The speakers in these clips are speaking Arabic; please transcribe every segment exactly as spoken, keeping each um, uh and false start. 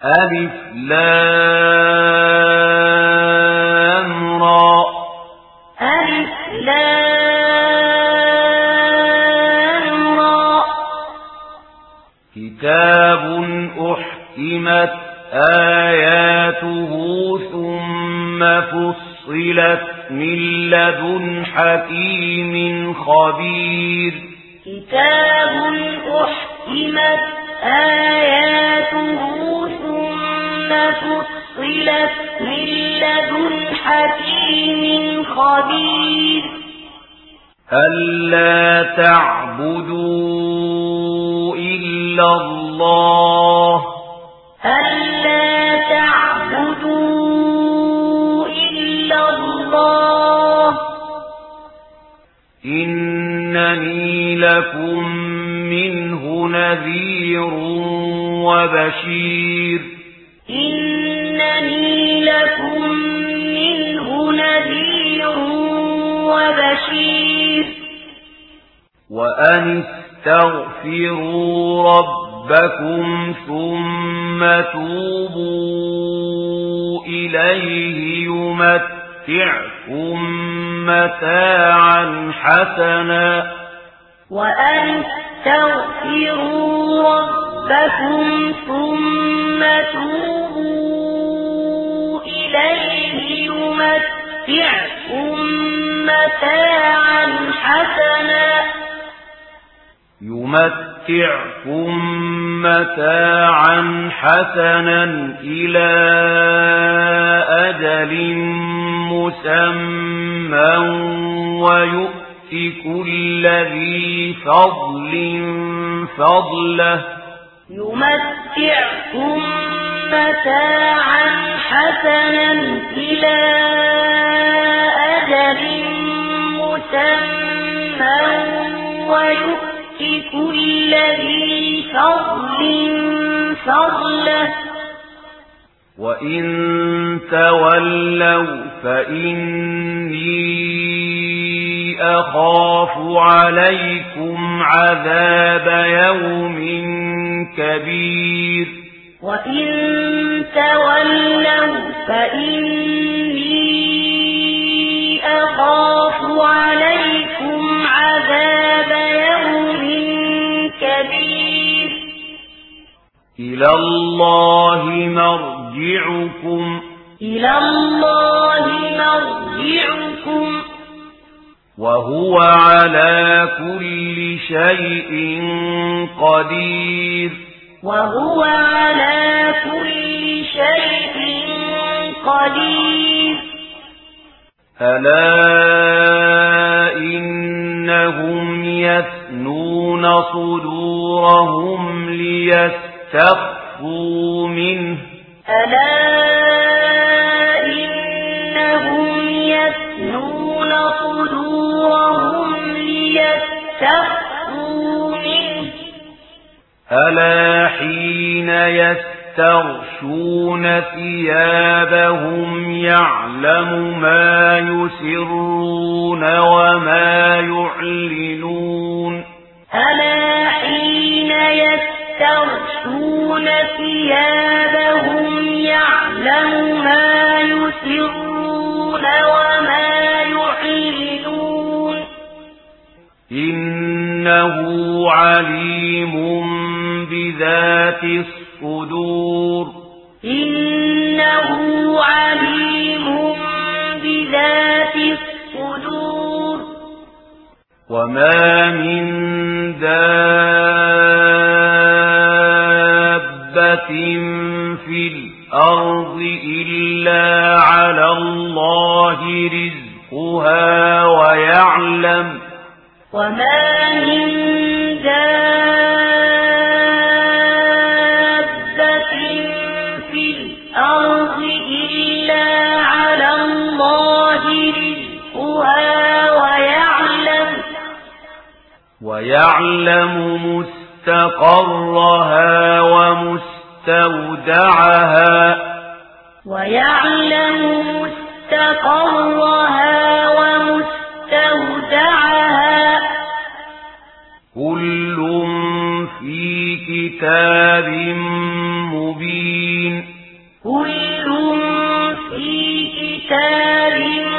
ألف لام را ألف لام را كتاب أحكمت آياته ثم فصلت من لدن حكيم خبير كتاب أحكمت آياته ثم فصلت من لدن حكيم خبير ألا تعبدوا إلا الله ألا تعبدوا إلا الله إنني لكم منه نذير وبشير إنني لكم منه نذير وبشير وأن استغفروا ربكم ثم توبوا إليه يمتعكم متاعا حسنا وأن استغفروا ربكم ثم توبوا إليه يمتعكم متاعا حسنا يمتعكم متاعا حسنا إلى أجل مسمى ويؤت كل ذي فضل فضله يمتعكم متاعا حسنا إلى أجل مسمى ويؤت كل ذي فضل فضله وإن تولوا فإني أخاف عليكم عذاب يوم كبير وإن تولوا فإني أخاف عليكم عذاب يوم كبير إلى الله مرجعكم إلى الله مرجعكم وهو على كل شيء قدير وهو على كل شيء قدير ألا إنهم يثنون صدورهم ليستخفوا منه ألا إنهم يثنون صدورهم ليستخفوا منه ألا حين يستغشون ثيابهم يعلم ما يسرون وما يعلنون ألا حين يستغشون ثيابهم يعلم ما يسرون وما يعلنون إنه عليم بذات الصدور إنه عليم بذات الصدور وما من دابة في الأرض إلا على الله رزقها ويعلم وما من دابة في الأرض إلا على الله رزقها ويعلم ويعلم مستقرها ومستودعها ويعلم مستقرها ومستودعها كل في كتاب مبين كل في كتاب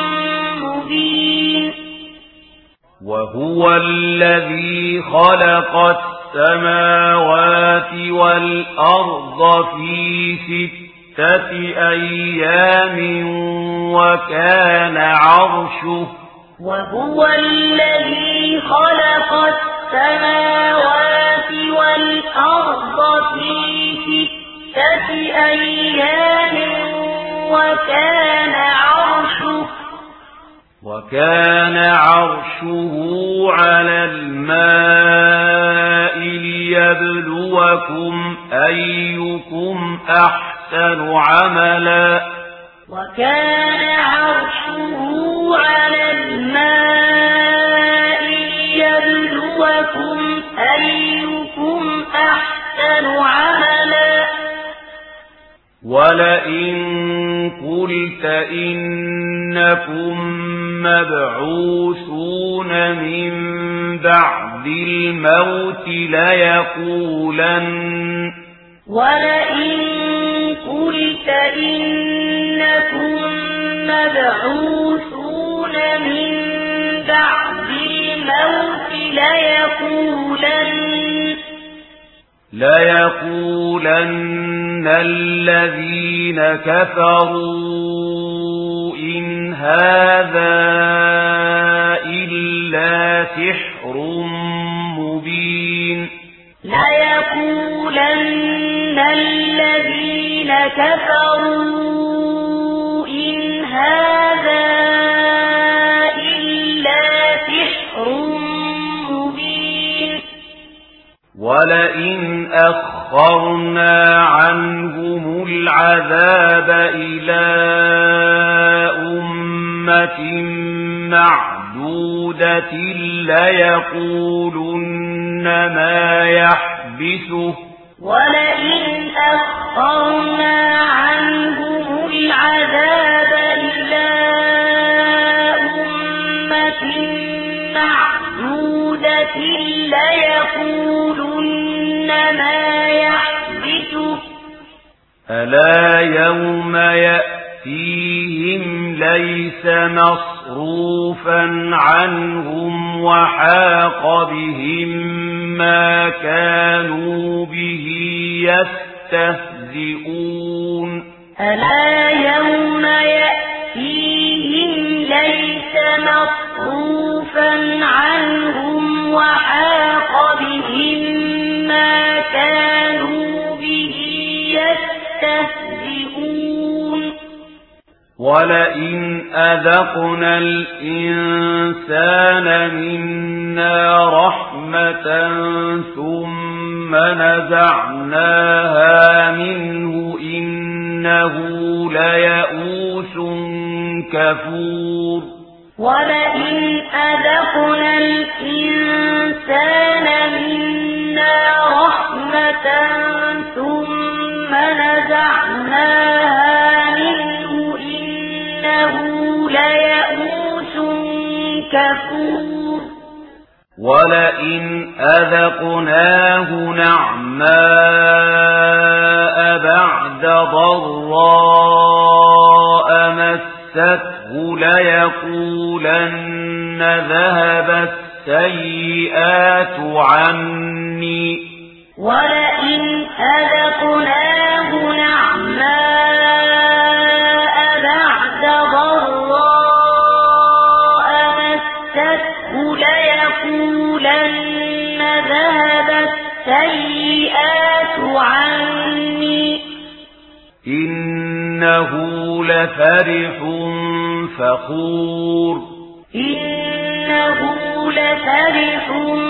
مبين وهو الذي خلق السماوات والأرض في ستة أيام وكان عرشه وهو الذي خلق السماوات والأرض في ستة أيام وكان عرشه وكان عرشه على الماء ليبلوكم أيكم أحسن عملا وكان عرشه على الماء ليبلوكم أيكم أحسن عملا ولئن قلت إنكم مبعوثون من بعد الموت ليقولن ولئن قلت إنكم مبعوثون من بعد الموت ليقولن ليقولن الذين كفروا إن هذا إلا سحر مبين ليقولن الذين كفروا إن هذا إلا سحر مبين ولئن أخرنا عنهم العذاب إلى أمة معدودة ليقولن ما يحبسه ولئن أخرنا عنهم العذاب إلى أمة معدودة ليقولن ما يحبسه ألا يوم يأتيهم ليس مصروفا عنهم وحاق بهم ما كانوا به يستهزئون ألا يوم يأتيهم ليس مصروفا عنهم وحاق بهم ما كانوا به يستهزئون ولئن أذقنا الإنسان منا رحمة ثم نزعناها منه إنه ليئوس كفور ولئن أذقنا الإنسان منا رحمة ثم نزعناها منه إنه ليئوس كفور ولئن أذقناه نعماء بعد ضراء مسته ليقولن ذهب السيئات عني ولئن أذقناه نعماء بعد ضراء مسته ليقولن ذهب السيئات عني إنه لفرح فخور إنه لفرح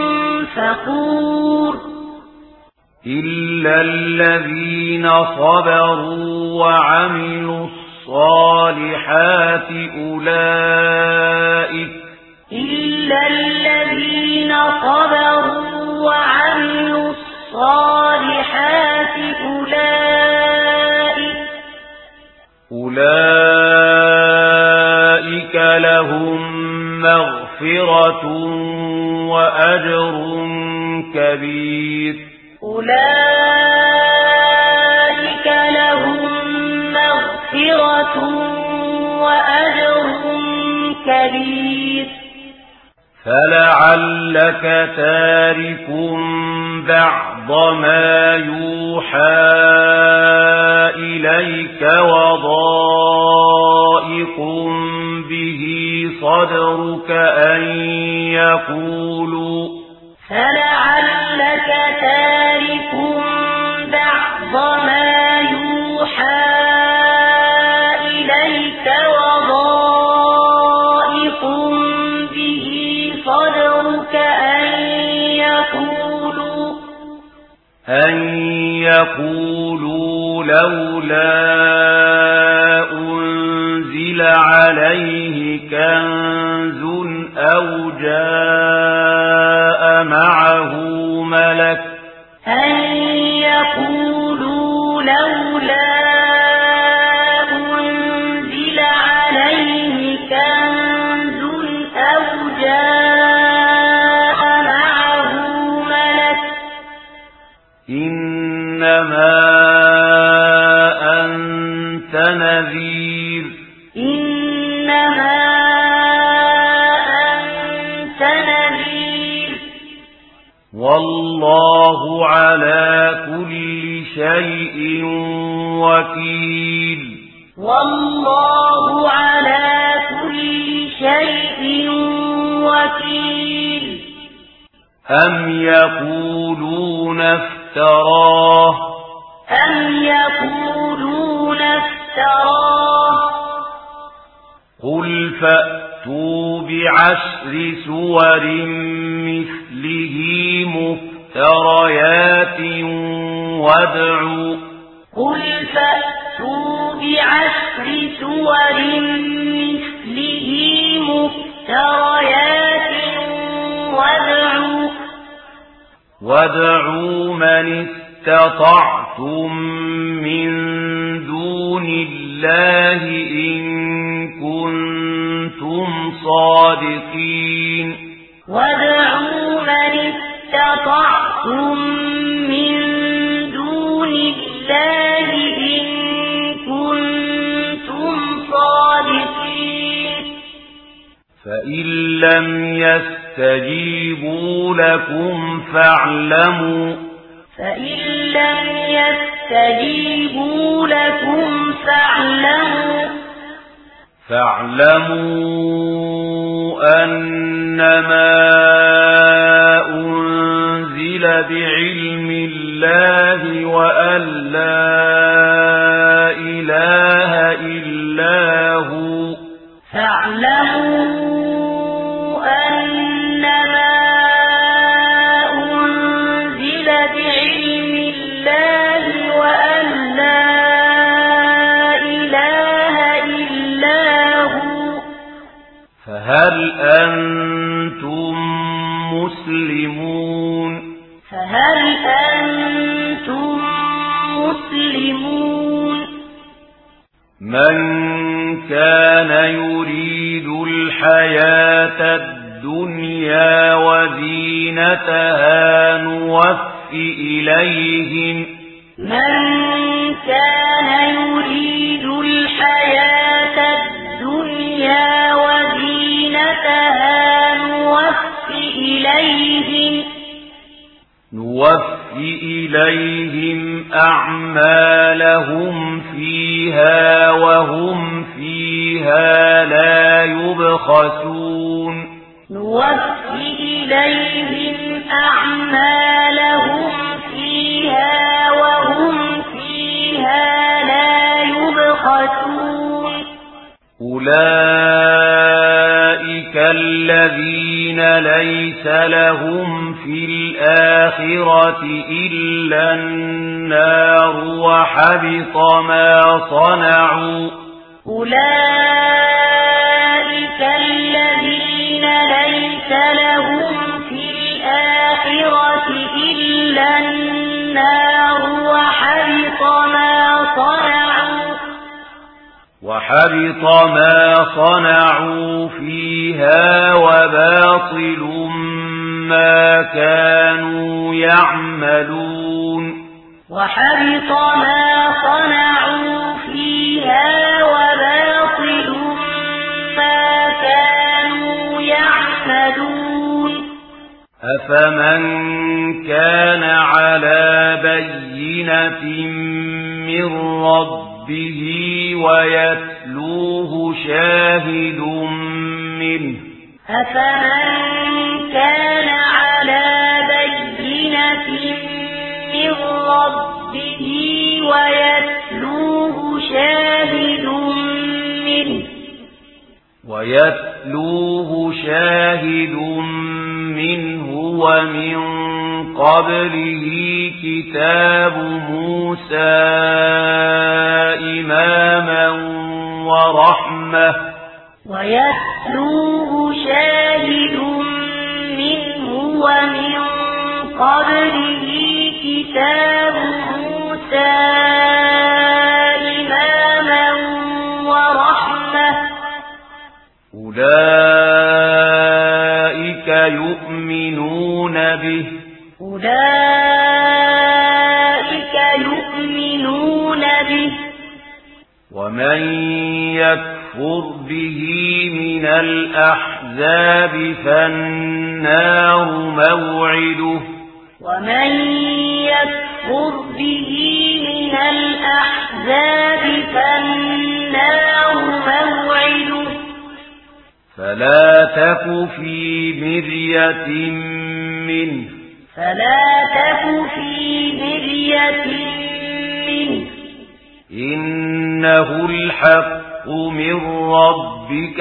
فخور إلا الذين صبروا وعملوا الصالحات أولئك إلا الذين صبروا وعملوا الصالحات أولئك أولئك لهم مغفرة وأجر كبير أولئك لهم كبير فلعلك تارك بعض ما يوحى إليك وضائق به صدرك أن يقولوا فلعلك تارك بعض ما يوحى إليك وضائق به صدرك أن يقولوا أن يقولوا لولا أنزل عليه كنز أو جاء معه ملك أن يقولوا لولا أنزل عليه كنز أو جاء معه ملك إنما أنت نذير إنما أنت نذير والله على كل شيء وكيل والله على كل شيء وكيل أم يقولون افتراه أم يقولون افتراه قل فأتوا بعشر سور مثله مفتريات وادعوا قل فأتوا بعشر سور مثله مفتريات وادعوا وادعوا من استطعتم من دون الله إن كنتم صادقين وادعوا من استطعتم من دون الله إن كنتم صادقين فإن لم يستجيبوا لكم فاعلموا فإن لم يستجيبوا لكم فاعلموا فاعلموا أنما أنزل بعلم الله وأن لا إله إلا هو فاعلموا أنما أنزل بعلم الله وأن لا إله إلا هو فهل أنتم مسلمون فهل أنتم مسلمون من كان يريد الحياة الدنيا وزينتها نوفي إليهم من كان يريد الحياة الدنيا وزينتها نوفي إليهم نوفي إليهم أعمالهم فيها وهم فيها لا يبخسون نوفي إليهم أعمالهم فيها وهم فيها لا يبخسون أولئك الذين ليس لهم في الآخرة إلا النار وحبط ما صنعوا أولئك الذين ليس لهم في الآخرة إلا النار وحبط ما صنعوا وحبط ما صنعوا فيها وباطل ما كانوا يعملون وحبط ما صنعوا فيها وباطل ما كانوا أفمن كان على بينة من ربه ويتلوه شاهد منه أفمن كان على بينة من ربه ويتلوه شاهد منه ويتلوه شاهد منه ومن قبله كتاب موسى إماما ورحمة ويتلوه شاهد منه ومن قبله كتاب موسى إماما ورحمة أولئك يؤمنون به أولئك يؤمنون به ومن يكفر به من الأحزاب فالنار موعده ومن يكفر به من الأحزاب فالنار موعده فلا تك في مرية منه فلا تك في مرية منه إنه الحق من ربك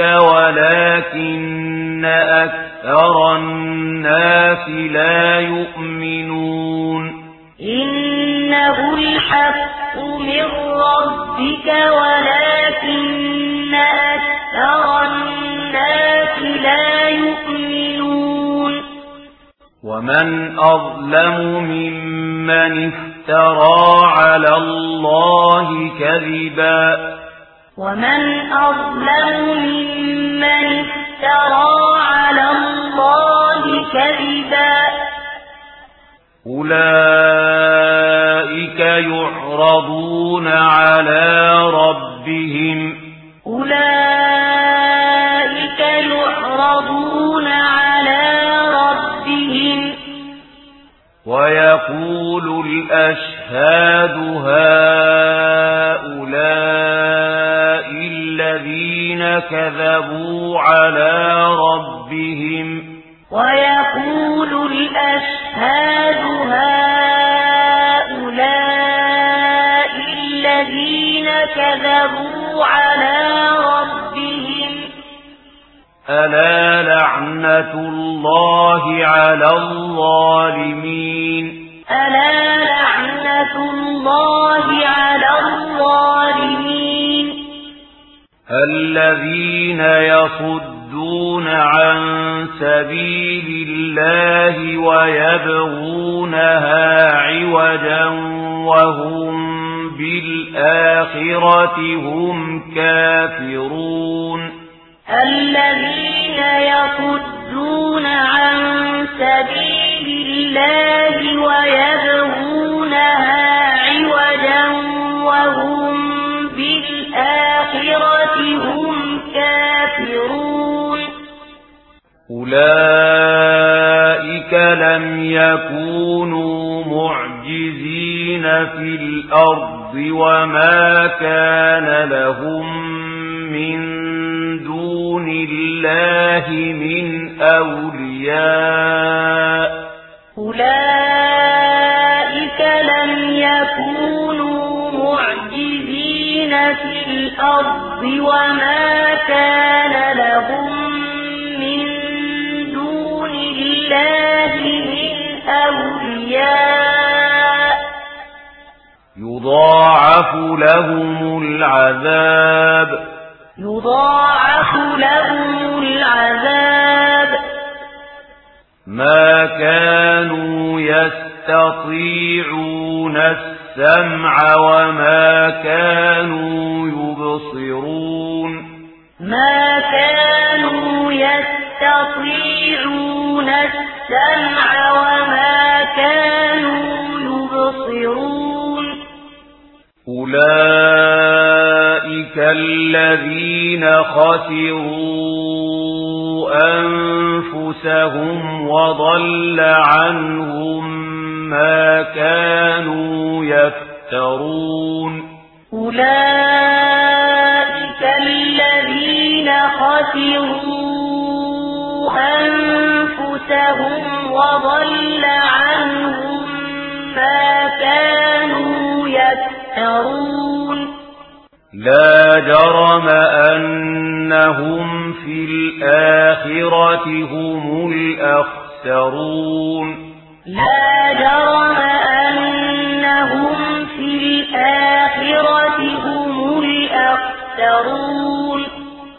ولكن أكثر الناس لا يؤمنون إنه الحق من ربك ولكن أكثر الناس لا يؤمنون ومن أظلم ممن افترى على الله كذبا ومن أظلم ممن افترى على الله كذبا أولئك يعرضون على ربهم أولئك يعرضون على ربهم ويقول الأشهاد هؤلاء الذين كذبوا على ربهم ويقول الأشهاد هؤلاء الذين كذبوا على ربهم ألا لعنة الله على الظالمين ألا لعنة الله على الظالمين الذين يصدون عن سبيل الله ويبغونها عوجا وهم بالآخرة هم كافرون الذين يصدون عن سبيل الله ويبغونها عوجا وهم بالآخرة هم كافرون أولئك لم يكونوا معجزين في الأرض وما كان لهم من دون الله من أولياء أولئك لم يكونوا معجزين في الأرض وما كان لهم من دون الله من أولياء يضاعف لهم العذاب يضاعف لهم العذاب ما كانوا يستطيعون السمع وما كانوا يبصرون ما كانوا يستطيعون السمع وما كانوا يبصرون أولئك الذين خسروا أنفسهم وضل عنهم ما كانوا يفترون أولئك الذين خسروا أنفسهم وضل عنهم ما كانوا يفترون لا جرم أنهم في الآخرة هم الأخسرون لا جرم أنهم في الآخرة هم الأخسرون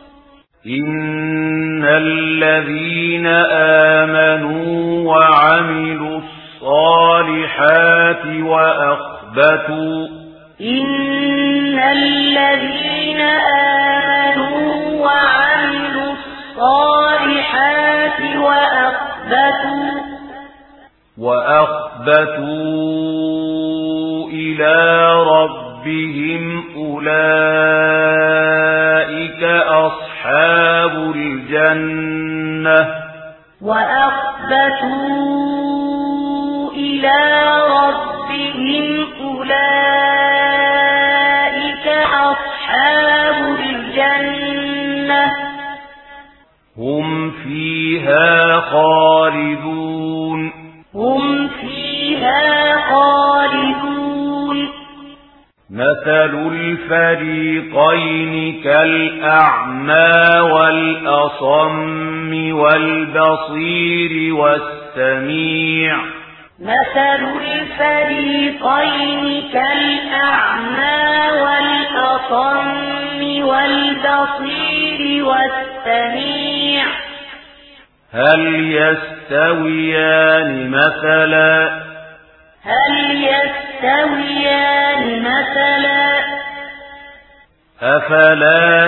إن الذين آمنوا وعملوا الصالحات وأخبتوا إن الذين آمنوا وعملوا الصالحات وأخبتوا وأخبتوا إلى ربهم أولئك أصحاب الجنة وأخبتوا إلى ربهم أولئك أصحاب الجنة هم فيها خالدون هم فيها خالدون مثل الفريقين كالأعمى والأصم والبصير والسميع مثل الفريقين كالأعمى والأصم والبصير والسميع هل يستويان مثلا هل يستويان مثلا أفلا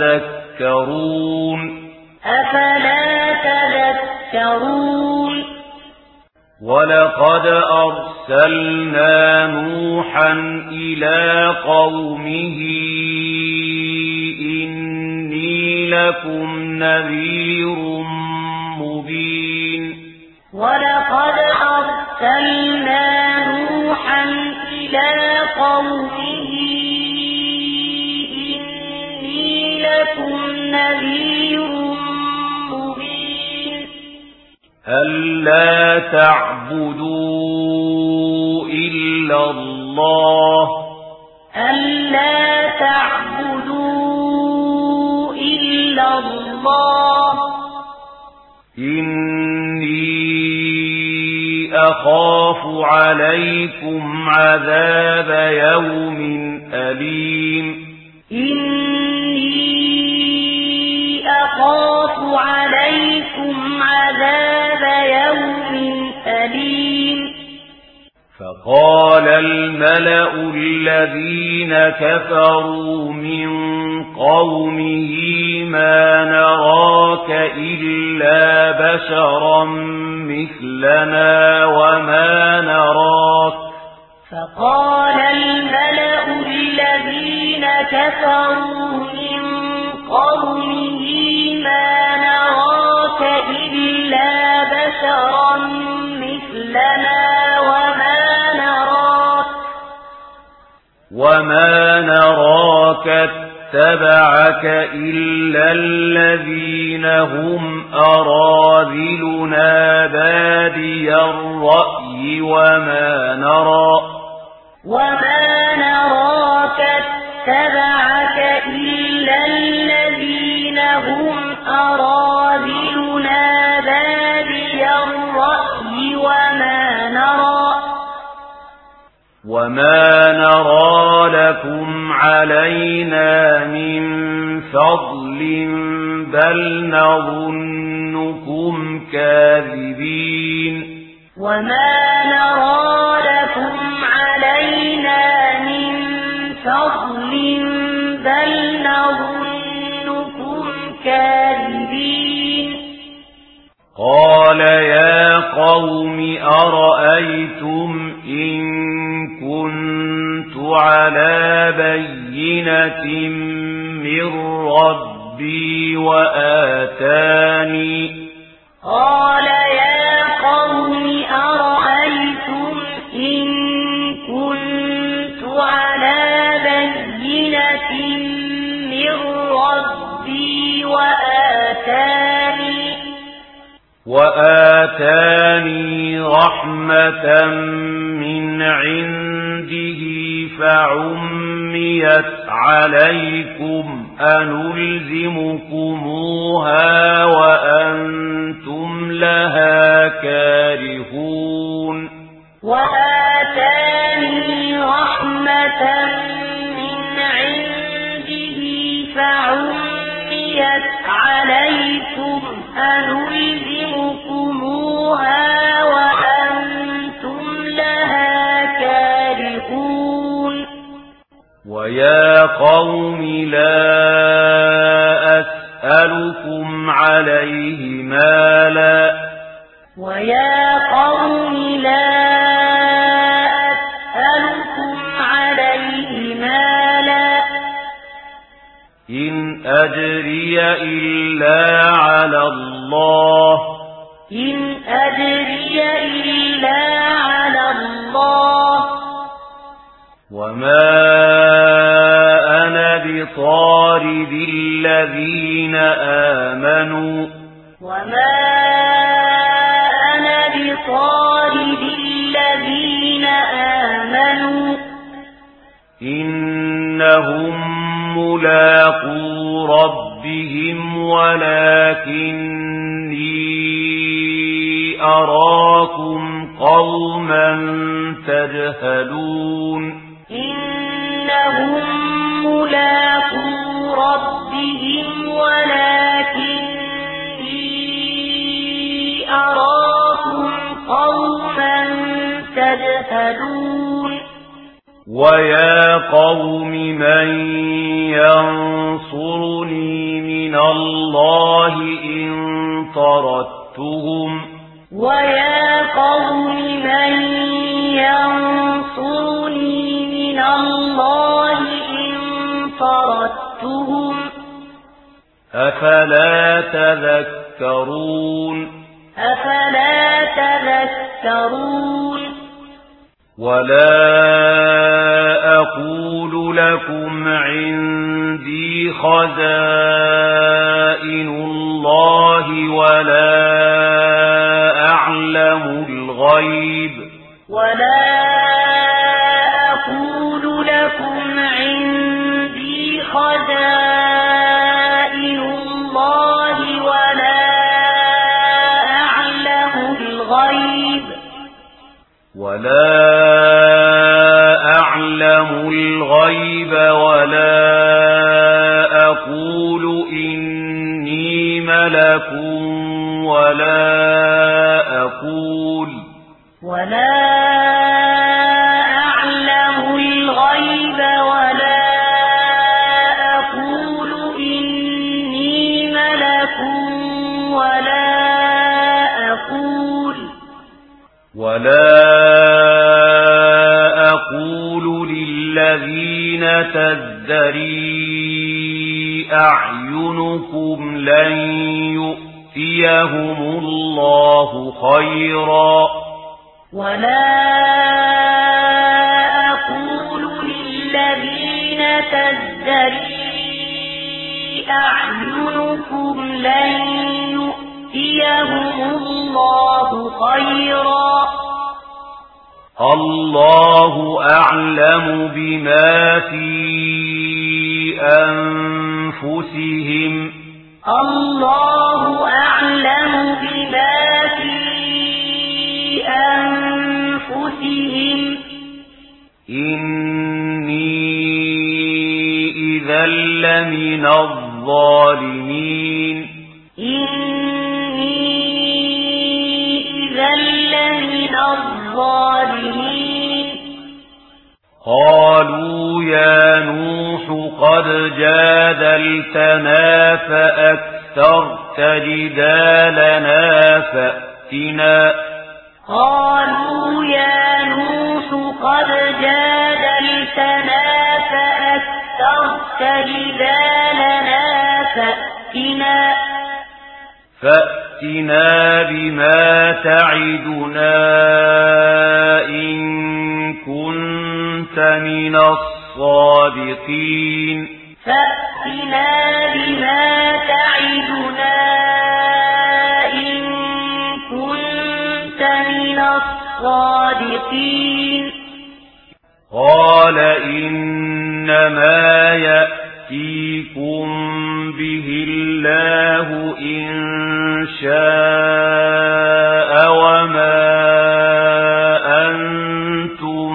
تذكرون أفلا تذكرون ولقد أرسلنا نوحا إلى قومه إني لكم نذير مبين ولقد أرسلنا نوحا إلى قومه إني لكم نذير مبين ألا تعبدوا إلا الله ألا تعبدوا إلا الله إني أخاف عليكم عذاب يوم أليم إني أخاف عليكم عذاب يوم أليم فقال الملأ الذين كفروا من قومه ما نراك إلا بشرا مثلنا وما نراك فقال الملأ الذين كفروا من قومه ما نراك إلا بشرا مثلنا وما نراك وما نراك اتبعك إلا الذين هم أراذلنا بادي الرأي وما نرى وما نراك اتبعك إلا الذين هم أراذلنا بادي الرأي وما نرى وما نرى لكم علينا من فضل بل نظنكم كاذبين وما نرى لكم علينا من فضل بل نظنكم كاذبين قال يا قوم أرأيتم إن كنت على بينة من ربي ربي وآتاني قال يا قوم أرأيتم إن كنت على بينة من ربي وآتاني وآتاني رحمة من عنده فعميت عليكم أنلزمكموها وأنتم لها كارهون وآتاني رحمة من عنده فعميت عليكم أنلزمكموها وأنتم لها كارهون ويا قوم لا أسألكم عليه مالا ويا قوم لا أسألكم عليه مالا إن أجري إلا على الله إن أجري إلا على الله وما أنا بطارد الذين آمنوا وما أنا بطارد الذين آمنوا إنهم ملاقو ربهم ولكني أراكم قوما تجهلون إنهم ملاقو ربهم ولكني أراكم قوما تجهلون ويا قوم من ينصرني من الله إن طردتهم ويا قوم من ينصرني من الله إن طردتهم أفلا تذكرون أفلا تذكرون ولا أقول لكم عندي خزائن الله ولا أعلم الغيب ولا أقول لكم عندي خزائن الله ولا أعلم الغيب ولا أعلم الغيب ولا أقول إني ملك ولا أقول ولا أعلم الغيب ولا أقول إني ملك ولا أقول ولا أقول للذين تزدري أعينكم لن يؤتيهم الله خيرا ولا أقول للذين تزدري أعينكم لن يؤتيهم الله خيرا الله أعلم بما في أنفسهم الله أعلم بما في أنفسهم إني إذا لمن الظالمين إني إذا لمن الظالمين قالوا يا نوح قد جادلتنا فأكثرت جدالنا فأتنا قالوا يا نوح قد جادلتنا فأكثرت جدالنا فأتنا فأتنا بما تعدنا إن كنت من الصادقين فأتنا بما تعدنا إن كنت من الصادقين قال إنما يأتيكم به الله إن شاء وما أنتم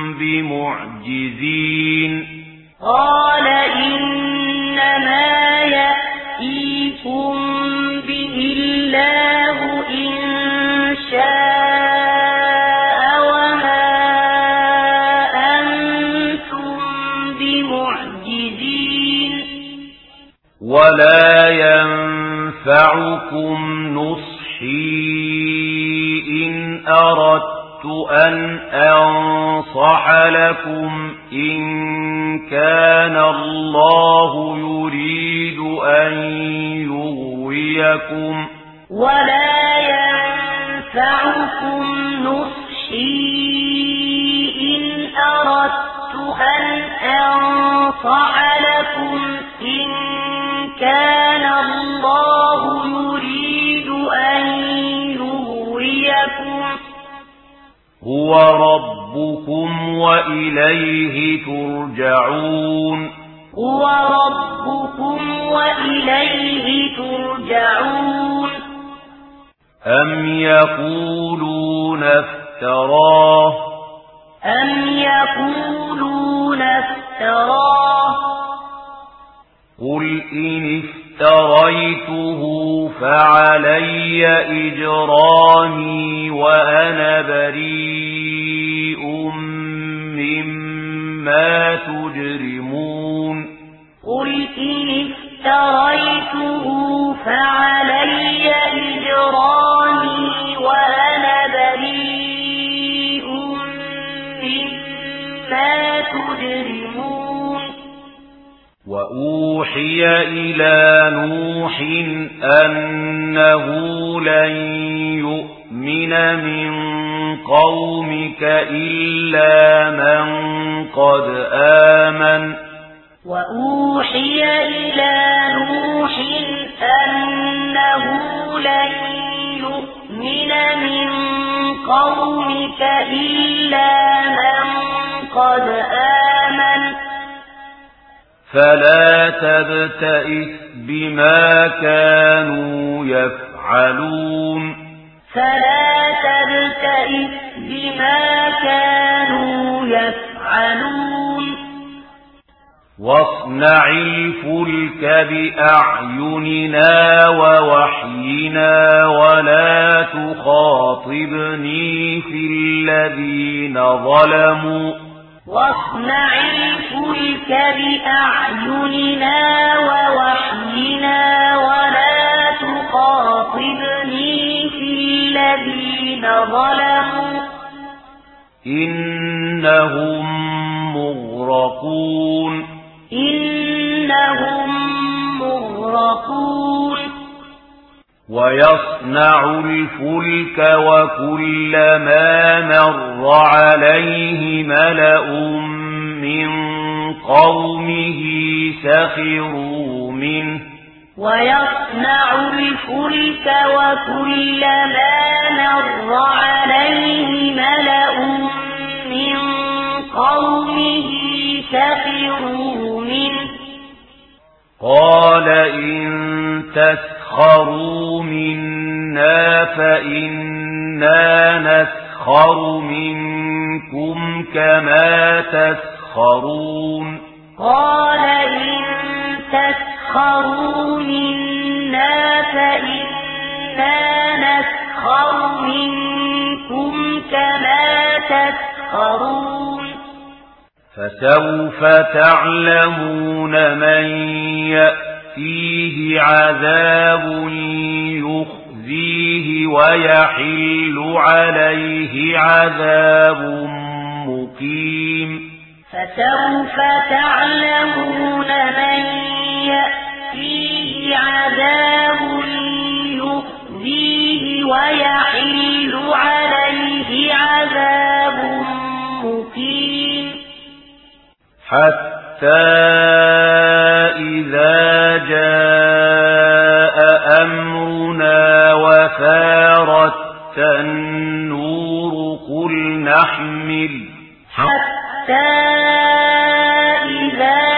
بمعجزين قال إنما يأتيكم به الله إن شاء وما أنتم بمعجزين ولا ينفعكم نصحي إن أردت أن أنصح لكم إن كان الله يريد أن يغويكم ولا ينفعكم نصحي إن أردت أن أنصح لكم إن كان الله يريد أن يغويكم هو ربكم وإليه ترجعون هو ربكم وإليه ترجعون أم يقولون افتراه أم يقولون افتراه قل إن افتريته فعلي إجرامي وأنا بريء مما تجرمون قل إن افتريته فعلي إجرامي وأنا بريء مما تجرمون وأوحي إلى نوح أنه لن يؤمن من قومك إلا من قد آمن وأوحي إلى نوح أنه لن يؤمن من قومك إلا من قد آمن فلا تبتئس بما كانوا يفعلون فلا تبتئس بما كانوا يفعلون واصنع الفلك بأعيننا ووحينا ولا تخاطبني في الذين ظلموا واصنع الفلك بأعيننا ووحينا ولا تخاطبني في الذين ظلموا إنهم مغرقون إنهم مغرقون ويصنع الفلك وكلما مر عليه ملأ من قومه سخروا منه ويصنع الفلك وكلما مر عليه ملأ من قومه سخروا منه قال إن تسخروا منا فإنا نسخر منكم كما تسخرون قال إن تسخروا منا فإنا نسخر منكم كما تسخرون فسوف تعلمون من يأتيه عذاب يخزيه ويحل عليه عذاب مقيم فسوف تعلمون من يأتيه حتى إذا جاء أمرنا وفارت النور قل نحمل حتى إذا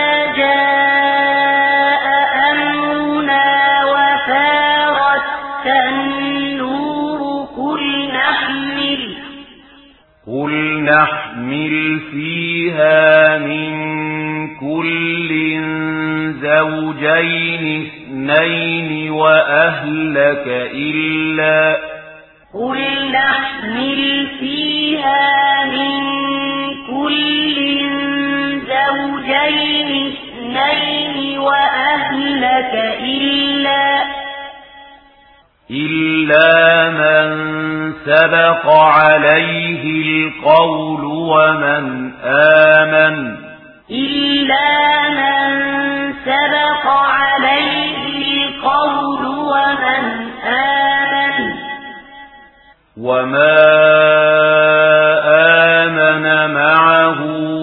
جاء أمرنا وفارت النور قل نحمل قل نحمل فيها من كل زوجين اثنين وأهلك إلا قل نحمل فيها من كل زوجين اثنين وأهلك إلا إلا من سبق عليه القول ومن آمن إلا من سبق عليه القول ومن آمن وما آمن معه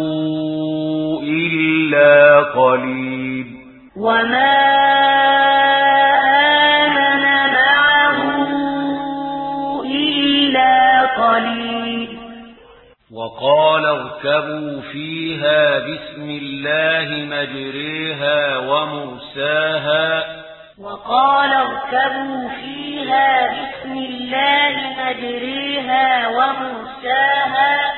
إلا قليل وما آمن معه إلا قليل وقال اركبوا فيها بسم الله مجريها ومرساها وقال اركبوا فيها بسم الله مجريها ومرساها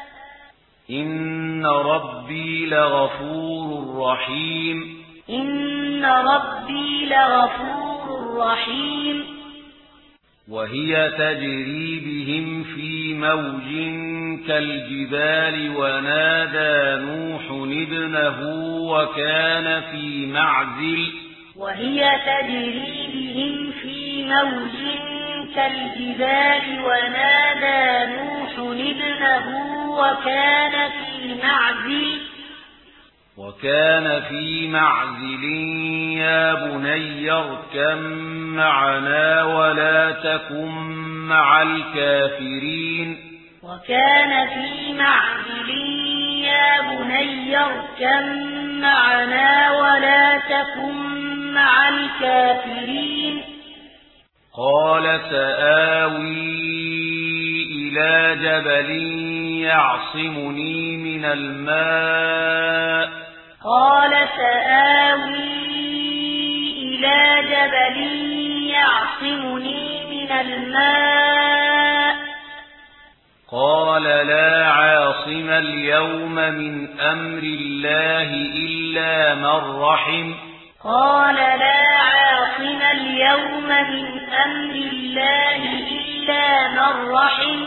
إن ربي لغفور رحيم إن ربي لغفور رحيم وهي تجري بهم في موج كالجبال ونادى نوح ابنه وكان في معزل وهي تجري بهم في موج كالجبال ونادى نوح ابنه وكان في معزل وكان في معزل يا بني اركب معنا ولا تكن مع الكافرين وكان في معزل يا بني اركب معنا ولا تكن مع الكافرين قال سآوي إلى جبل يعصمني من الماء قال سآوي إلى جبل يعصمني من الماء قال لا عاصم اليوم من أمر الله إلا من رحم قال لا عاصم اليوم من أمر الله إلا من رحم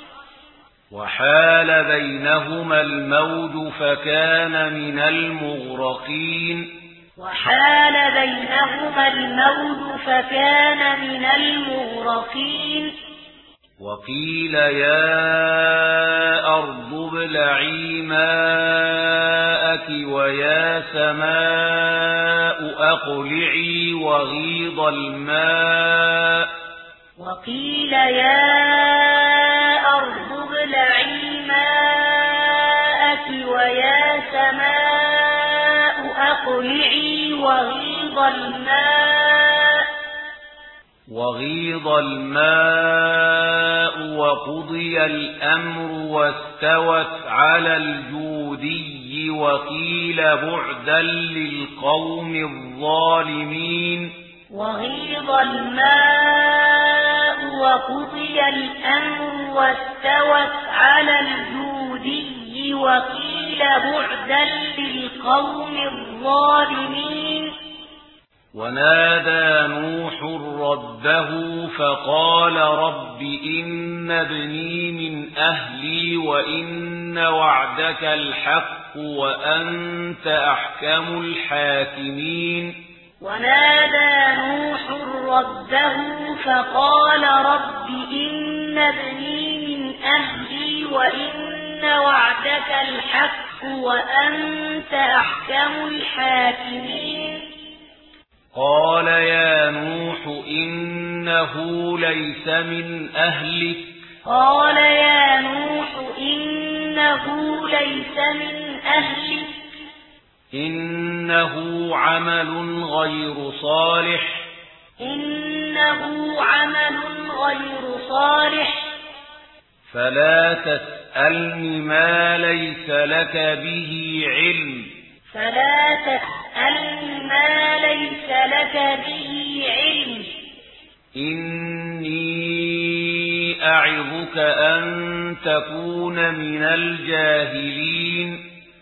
وحال بينهما الموج فكان من المغرقين وحال بينهما الموج فكان من المغرقين وقيل يا أرض ابلعي ماءك ويا سماء أقلعي وغيض الماء وقيل يا أرض ابلعي ماءك ويا سماء أقلعي وغيض الماء وغيض الماء وقضي الأمر واستوت على الجودي وقيل بعدا للقوم الظالمين وغيض الماء وقضي الأمر واستوت على الجودي وقيل بعدا للقوم الظالمين ونادى نوح ربه فقال رب إن ابني من أهلي وإن وعدك الحق وأنت أحكم الحاكمين ونادى نوح ربه فقال رب إن ابني من أهلي وإن وعدك الحق وأنت أحكم الحاكمين قال يا نوح إنه ليس من أهلك قال يا نوح إنه ليس من أهلك إنه عمل غير صالح إنه عمل غير صالح فلا تسألني ما ليس لك به علم فلا تسألني ما ليس لك به علم إني أعظك أن تكون من الجاهلين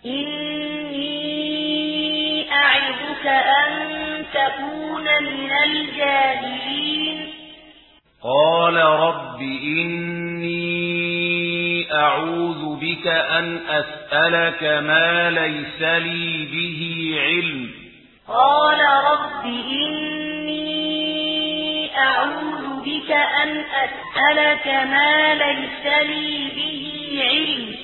إني أعظك أن تكون من الجاهلين قال رب إني أعوذ بك أن أسألك ما ليس لي به علم قال رب إني أعوذ بك أن أسألك ما ليس لي به علم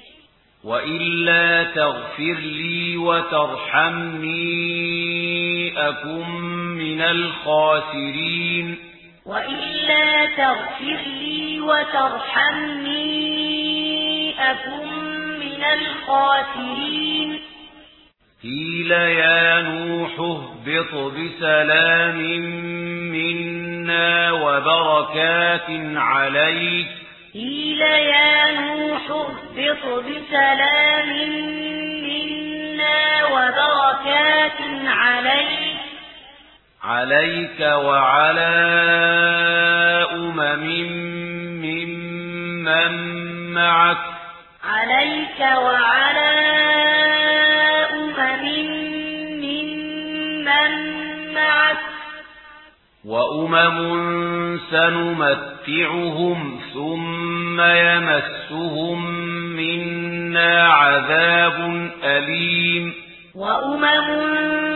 وإلا تغفر لي وترحمني أكن من الخاسرين وإلا تغفر لي وترحمني أكن من الخاسرين قيل يا نوح اهبط بسلام منا وبركات عليك قيل يا نوح اهبط بسلام منا وبركات عليك عليك وعلى أمم ممن معك عليك وعلى أمم ممن معك وأمم سنمتعهم ثم يمسهم منا عذاب أليم وأمم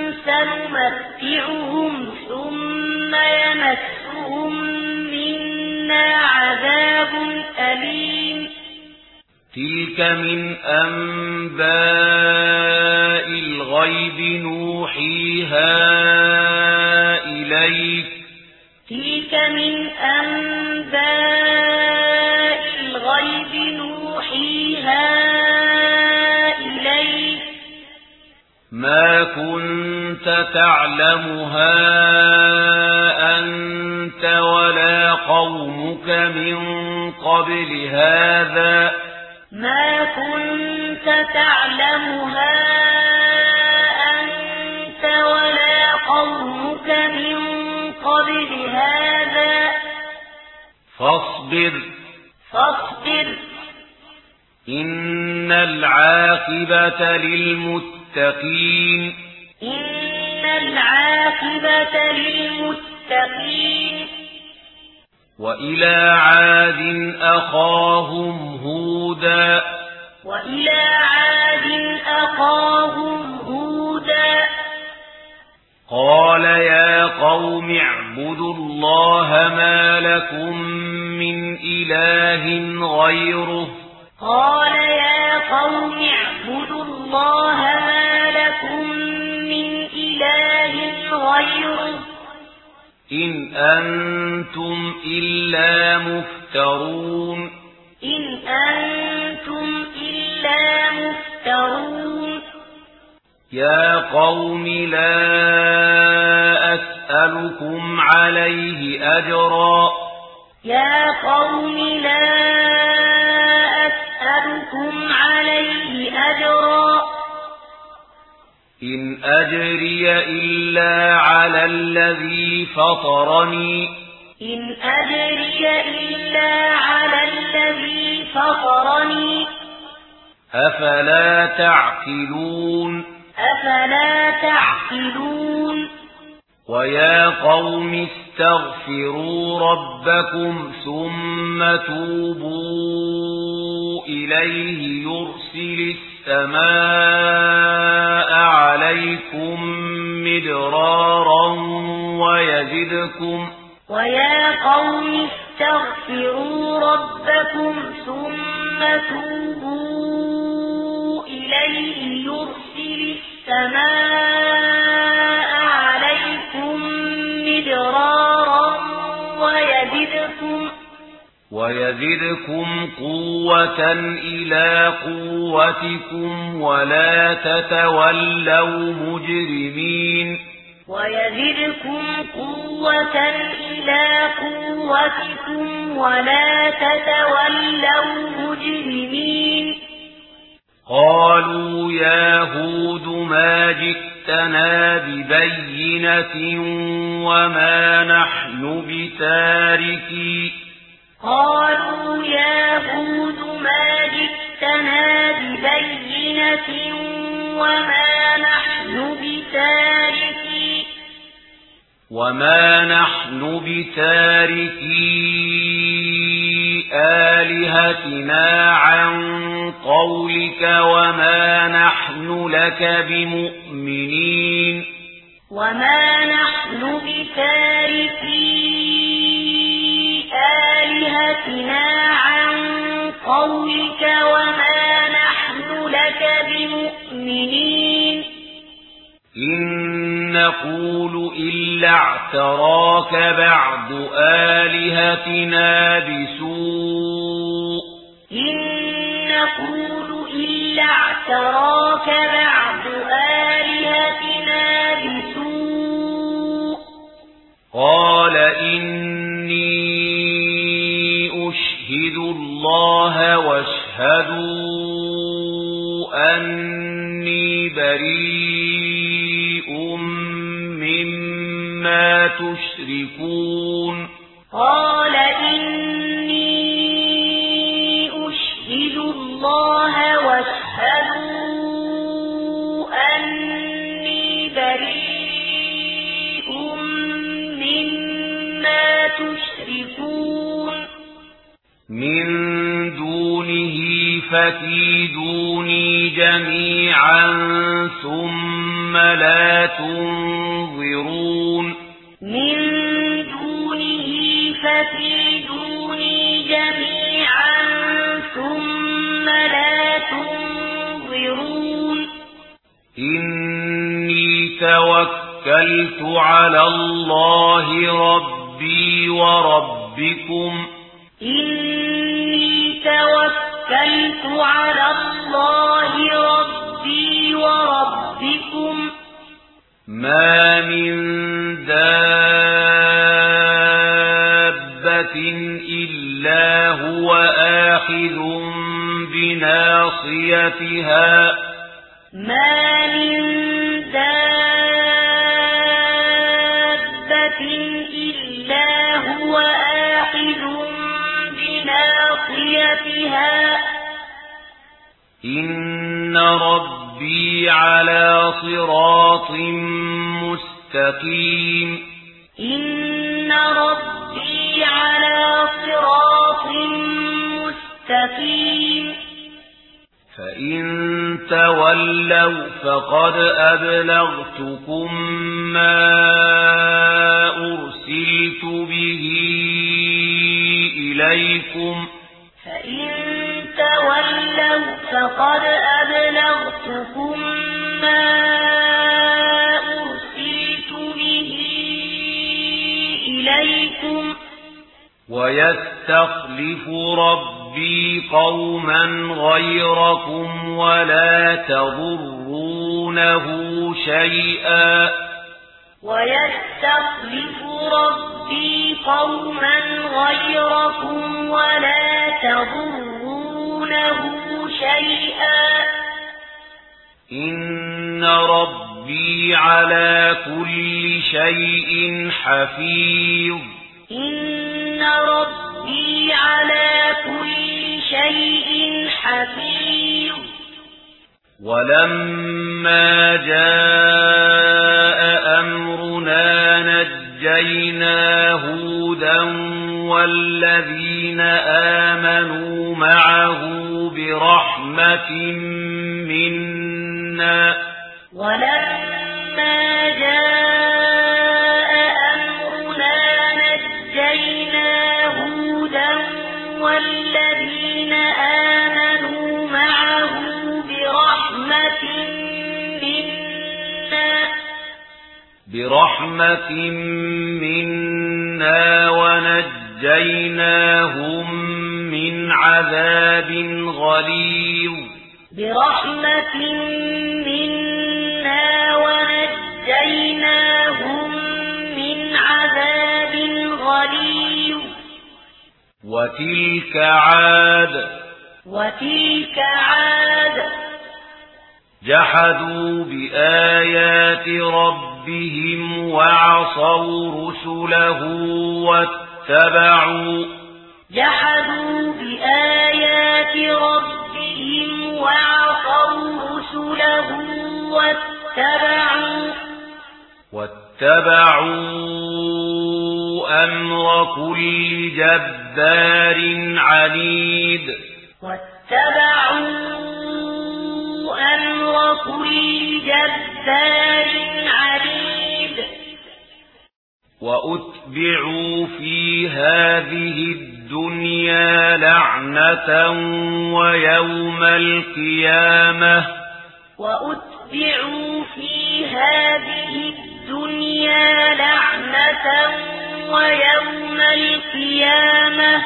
سنمتعهم ثم يمسهم منا عذاب أليم تلك من أنباء الغيب نوحيها إليك تلك من أنباء الغيب نوحيها إليك ما كنت تعلمها أنت ولا قومك من قبل هذا ما كنت تعلمها أنت ولا قومك من قبل هذا فاصبر فاصبر إن العاقبة للمتقين إن العاقبة للمتقين وإلى عاد أخاهم هودا وإلى عاد أخاهم هودا قال يا قوم اعبدوا الله ما لكم من إله غيره قال يا قوم اعبدوا الله ما لكم من إله غيره إن أنتم إلا مفترون إن أنتم إلا مفترون يا قوم لا أسألكم عليه أجرا يا قوم لا أسألكم عليه أجرا إن أجري إلا على الذي فطرني إن أجري إلا على الذي فطرني أفلا تعقلون أفلا تعقلون ويا قوم استغفروا ربكم ثم توبوا إليه يرسل السماء عليكم مدرارا ويزدكم ويا قوم استغفروا ربكم ثم توبوا إليه يرسل السماء عليكم مدرارا ويزدكم ويزدكم قوة إلى قوتكم ولا تتولوا مجرمين ويزدكم قوة إلى قوتكم ولا تتولوا مجرمين قالوا يا هود ما جئتنا ببينة وما نحن بتاركي قالوا يا هود ما جئتنا ببينة وما نحن بتاركي وما نحن بتاركي آلهتنا عن قولك وما نحن لك بمؤمنين وما نحن بتاركي آلهتنا عن قولك وما نحن لك بمؤمنين إن نقول إلا اعتراك بعض آلهتنا بسوء إن نقول إلا اعتراك بعض آلهتنا بسوء قال إني أشهد الله واشهدوا أني بريء مما تشركون قال إني أشهد الله واشهدوا أني بريء مما تشركون من دونه فكيدوني جميعا ثم لا تنظرون من دونه فكيدوني جميعا ثم لا تنظرون إني توكلت على الله ربي وربكم إني توكلت على الله ربي وربكم ما من دابة إلا هو آخذ بناصيتها ما من دابة إلا هو آخذ بناصيتها إن ربي على صراط مستقيم إن ربي على صراط مستقيم فإن تولوا فقد أبلغتكم ما أرسلت به إليكم فإن تولوا فقد أبلغتكم ما أرسلت به إليكم ويستخلف ربي قوما غيركم ولا تضرونه شيئا ويستخلف ربي قوما غيركم ولا تضرونه شيئا إن ربي على كل شيء حفيظ إن ربي على كل شيء حفيظ ولما جاء أمرنا نجينا هودا والذين آمنوا معه برحمة منا ولما جاء أمرنا نجينا هودا والذين آمنوا معه برحمة منا برحمة منا ونجيناهم عذاب غليظ برحمة منا ونجيناهم من عذاب غليظ وتلك عاد وتلك عاد جحدوا بآيات ربهم وعصوا رسله واتبعوا جحدوا بآيات ربهم وعصوا رسله واتبعوا واتبعوا أمر كل جبار عنيد واتبعوا أمر كل جبار عنيد وأتبعوا في هذه الدنيا لعنة ويوم القيامة وأتبعوا في هذه الدنيا لعنة ويوم القيامة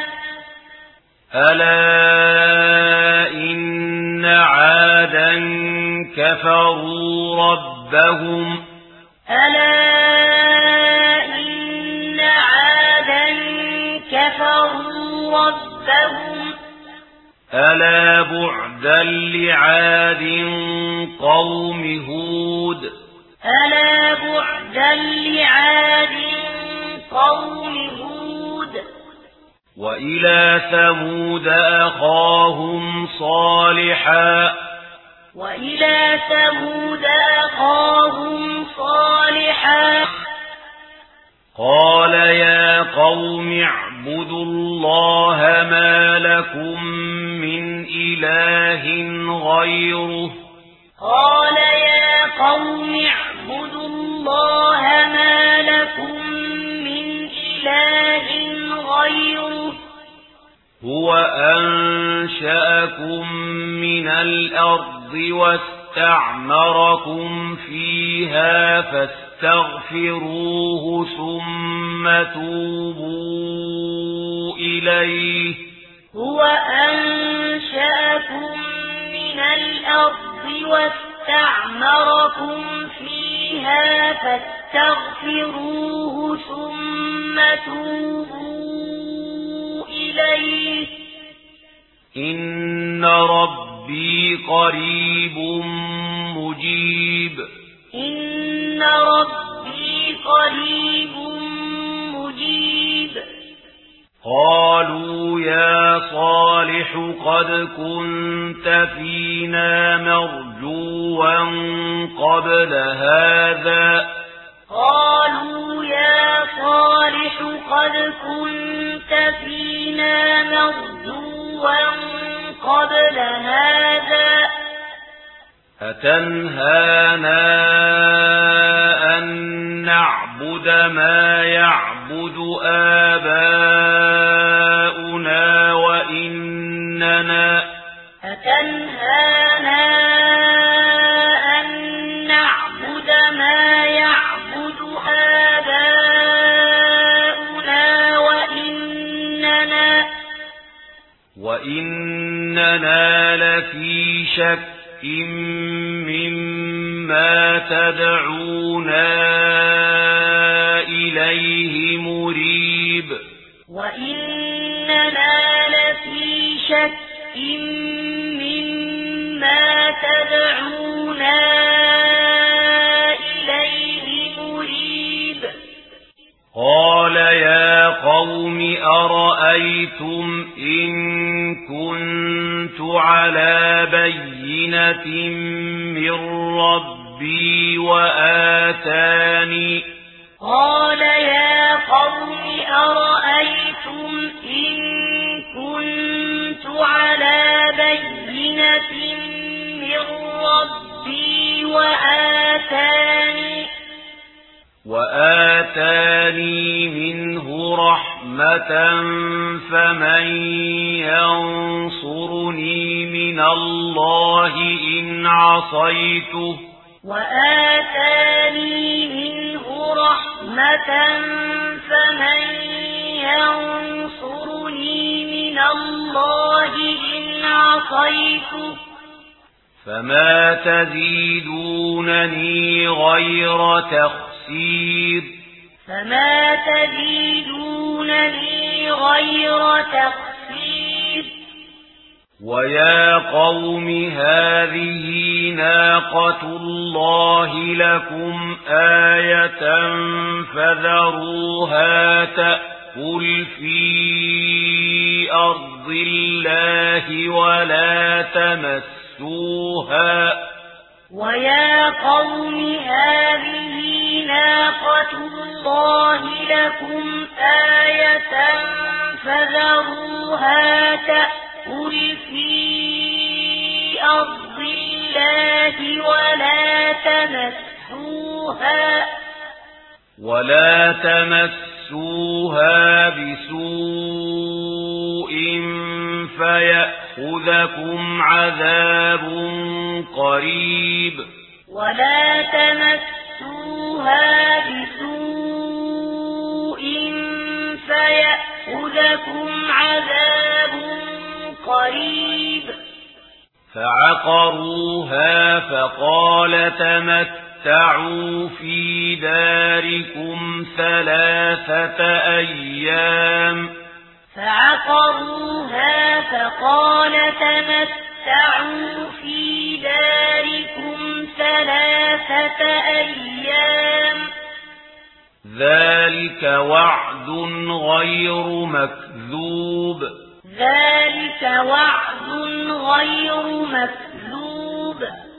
ألا إن عادا كفروا ربهم ألا إن عادا كفروا ربهم ألا بعدا لعاد قوم هود ألا بعدا لعاد قوم هود وإلى ثمود أخاهم صالحا وإلى ثمود أخاهم صالحا قال يا قوم اعبدوا الله ما لكم من إله غيره قال يا قوم اعبدوا الله ما لكم من إله غيره هو أنشأكم من الأرض واستعمركم فيها فاستغفروه ثم توبوا إليه هو أنشأكم من الأرض واستعمركم فيها فاستغفروه ثم توبوا إليه إن ربي قريب مجيب إن ربي قريب مجيب قالوا يا صالح قد كنت فينا مرجوا قبل هذا قالوا يا صالح قد كنت فينا مرجوا قبل هذا أتنهانا أن نعبد ما يعبد آباؤنا وإننا أتنهانا أن نعبد ما يعبد آباؤنا وإننا وإننا لفي شك مما تدعونا إليه مريب وإننا لفي شك مما تدعونا إليه مريب قال يا قوم أرأيتم إن كنت على بينة من ربي وآتاني قال يا قوم أرأيتم إن كنت على بينة من ربي وآتاني وآتاني منه رحمة فمن ينصرني من الله إن عصيته وآتاني منه رحمة فمن ينصرني من الله إن عصيته فما تزيدونني غير تخسير فما تزيدونني غير تخسير ويا قوم هذه ناقة الله لكم آية فذروها تأكل في أرض الله ولا تمسوها ويا قوم هذه ناقة الله لكم آية فذروها تأكل في أرض الله ولا تمسوها ولا تمسوها بسوء فيأخذكم عذاب قريب ولا تمسوها بسوء فيأخذكم عذاب قريب فعقروها فقال تمتعوا في داركم ثلاثة أيام فعقروها فقال تمتعوا في داركم ثلاثة أيام ذلك وعد غير مكذوب ذلك وعد غير مكذوب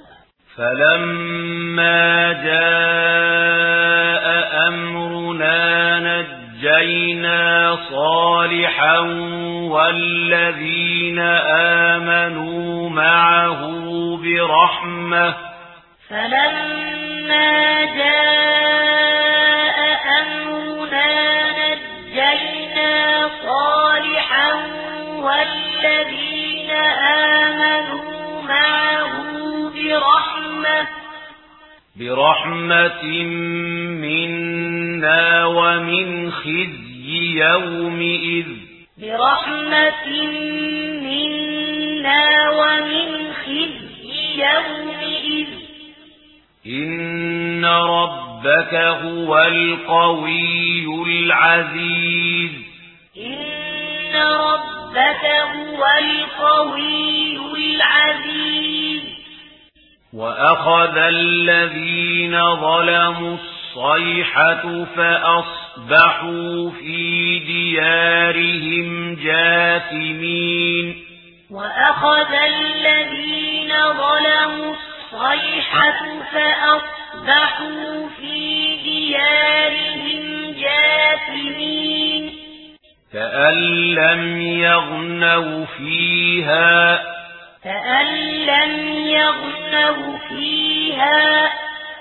فلما جاء أمرنا نجينا صالحا والذين آمنوا معه برحمة فلما جاء أمرنا نجينا صالحا والذين آمنوا معه برحمة برحمة منا ومن خزي يومئذ برحمة منا ومن خزي يومئذ إن ربك هو القوي العزيز إن ربك هو القوي العزيز وأخذ الذين ظلموا الصيحة فأصبحوا في ديارهم جاثمين وأخذ الذين ظلموا الصيحة فأصبحوا في ديارهم جاثمين كأن لم يغنوا فيها كأن لم يغنوا فيها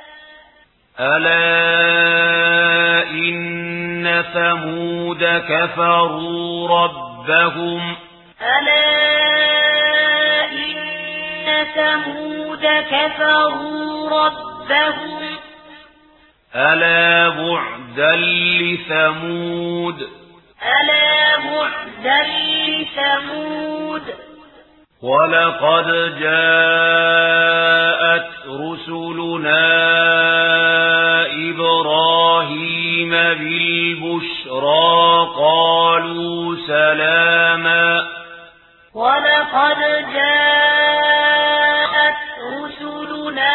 ألا إن ثمود كفروا ربهم ألا إن ثمود كفروا ربهم ألا بعدا لثمود ألا بعدا لثمود ولقد جاءت رسلنا إبراهيم بالبشرى قالوا سلاما ولقد جاءت رسلنا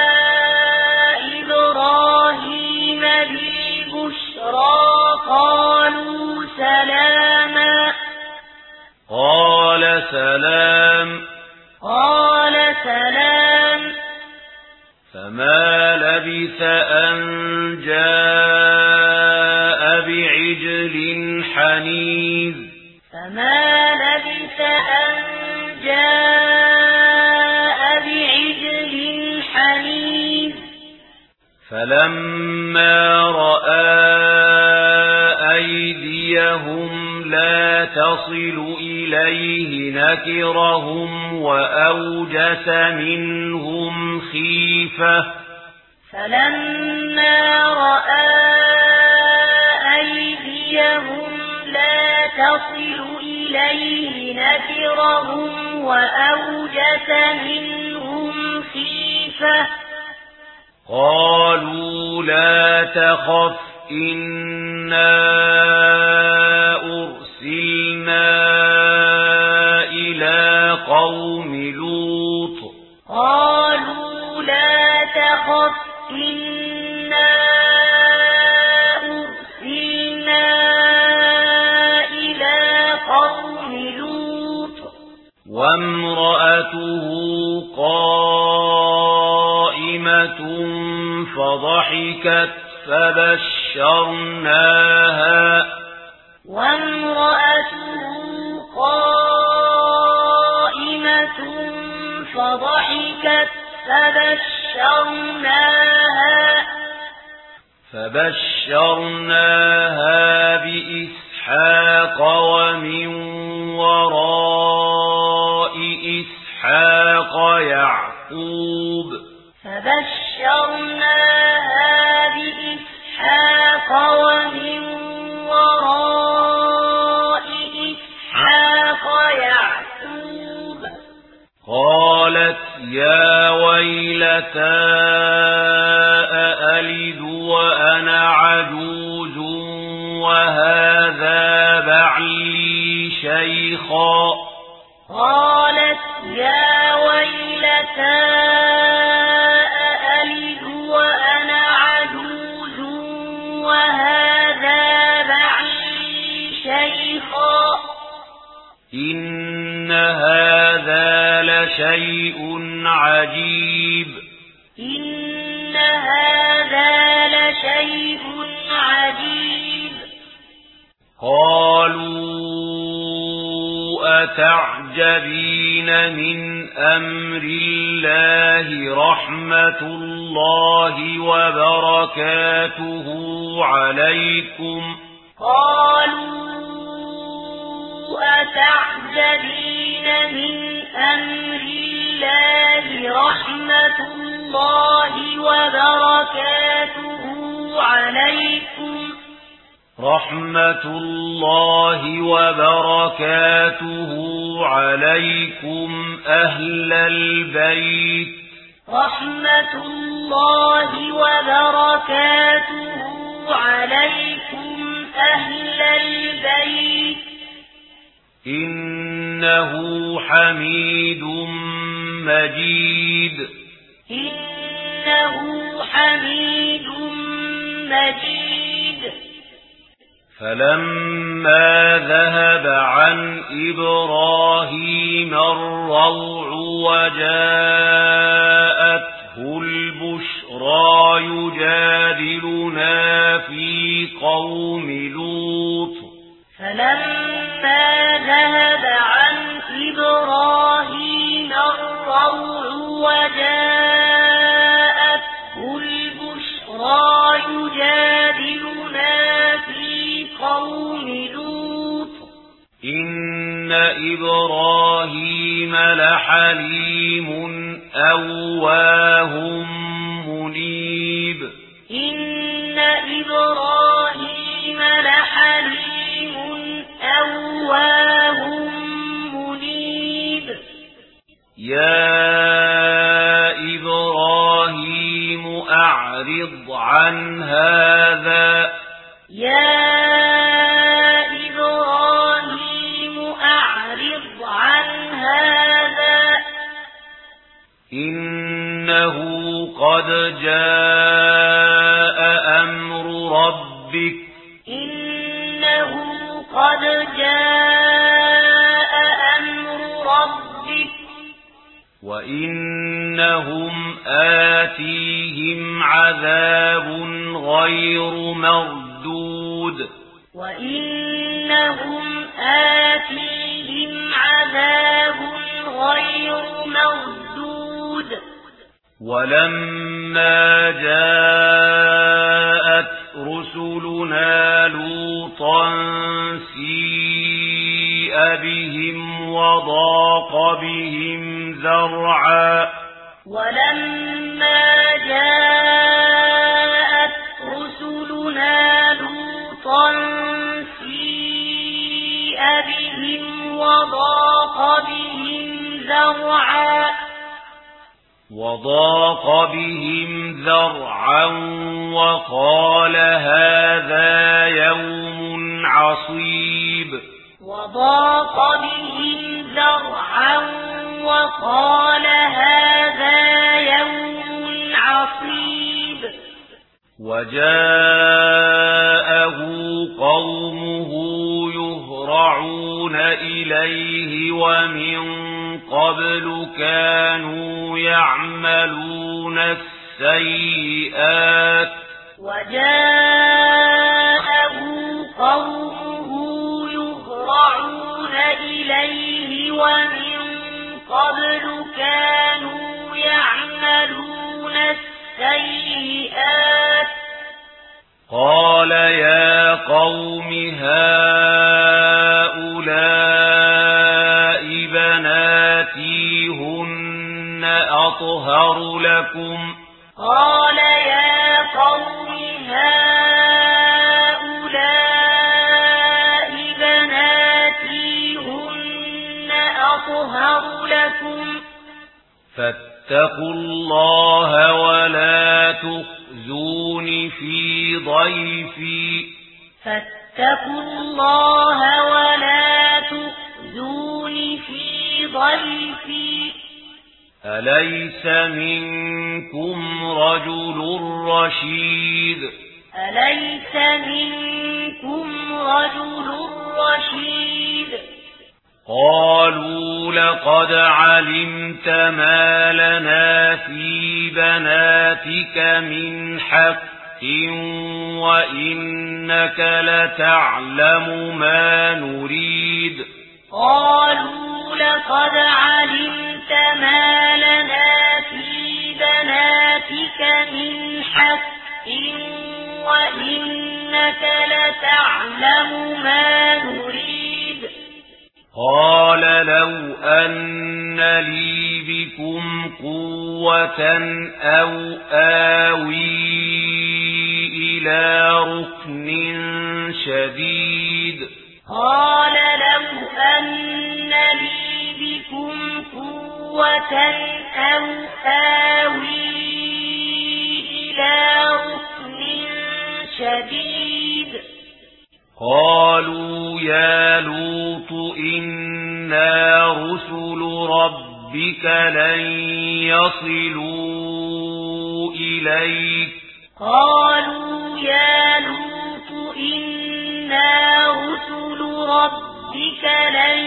إبراهيم بالبشرى قالوا سلاما قال سلام قال سلام فما لبث أن جاء بعجل حنيذ فما لبث أن جاء بعجل حنيذ فلما رأى أيديهم لا تصل إليه نكرهم وأوجس منهم خيفة فلما رأى أيديهم لا تصل تصل إليه نكرهم وأوجس منهم خيفة قالوا لا تخف إنا أرسلنا إلى قوم لوط قالوا لا تخف إنا أرسلنا إلى قوم لوط وامرأته قائمة فضحكت فبشرناها وامرأته قائمة فضحكت فبشرناها فبشرناها بإسحاق ومن وراء إسحاق يعقوب فبشرناها بإسحاق ومن وراء إسحاق يعقوب قالت يا ويلتى أألد وأنا عجوز وهذا بعلي شيخا قالت يا ويلتى أألد وأنا عجوز وهذا بعلي شيخا إن هذا لشيء عجيب إن هذا لشيء عجيب قالوا أتعجبين من أمر الله رحمة الله وبركاته عليكم قالوا أتعجبين من أمر الله رحمة الله وبركاته عليكم رحمة الله وبركاته عليكم أهل البيت رحمة الله وبركاته عليكم أهل البيت إنه حميد مجيد إنه حميد مجيد فلما ذهب عن إبراهيم الروع وجاءته البشرى يجادلنا في قوم لوط فلما ذهب عن إبراهيم الروع وجاءته البشرى يجادلنا في قوم لوط إن إبراهيم لحليم أواه منيب إن إبراهيم لحليم أواه منيب يا إبراهيم أعرض عن هذا يا إبراهيم أعرض عن هذا إنه قد جاء أمر ربك إنه قد جاء أمر ربك وإنهم آتيهم عذاب غير مردود وإنهم آتيهم عذاب غير مردود ولما جاءت رسلنا لوطا سيء بهم وضاق بهم ذرعا ولما جاءت رسلنا لوطا سيء وضاق بهم ذرعا وضاق بهم ذرعا وقال هذا يوم عصيب وضاق بهم ذرعا وقال هذا يوم عصيب وجاءه قومه يهرعون إليه ومن قبل كانوا يعملون السيئات وجاءه قومه يهرعون إليه ومن قبل كانوا يعملون السيئات قال يا قوم هؤلاء بناتي هن أطهر لكم قال يا قوم هؤلاء بناتي هن أطهر لكم فاتقوا الله ولا تخزون في ضيفي فاتقوا الله ولا تخزون في ضيفي أليس منكم رجل رشيد أليس منكم رجل رشيد قالوا لقد علمت ما لنا في بناتك من حق وإنك لتعلم ما نريد قالوا لقد علمت ما لنا في بناتك من حق وإنك لتعلم ما نريد قال لو أن لي بكم قوة أو آوي إلى ركن شديد قال لو أن لي بكم قوة أو آوي إلى ركن شديد قالوا يا لوط إنا رسل ربك لن يصلوا إليك قالوا يا لوط إنا رسل ربك لن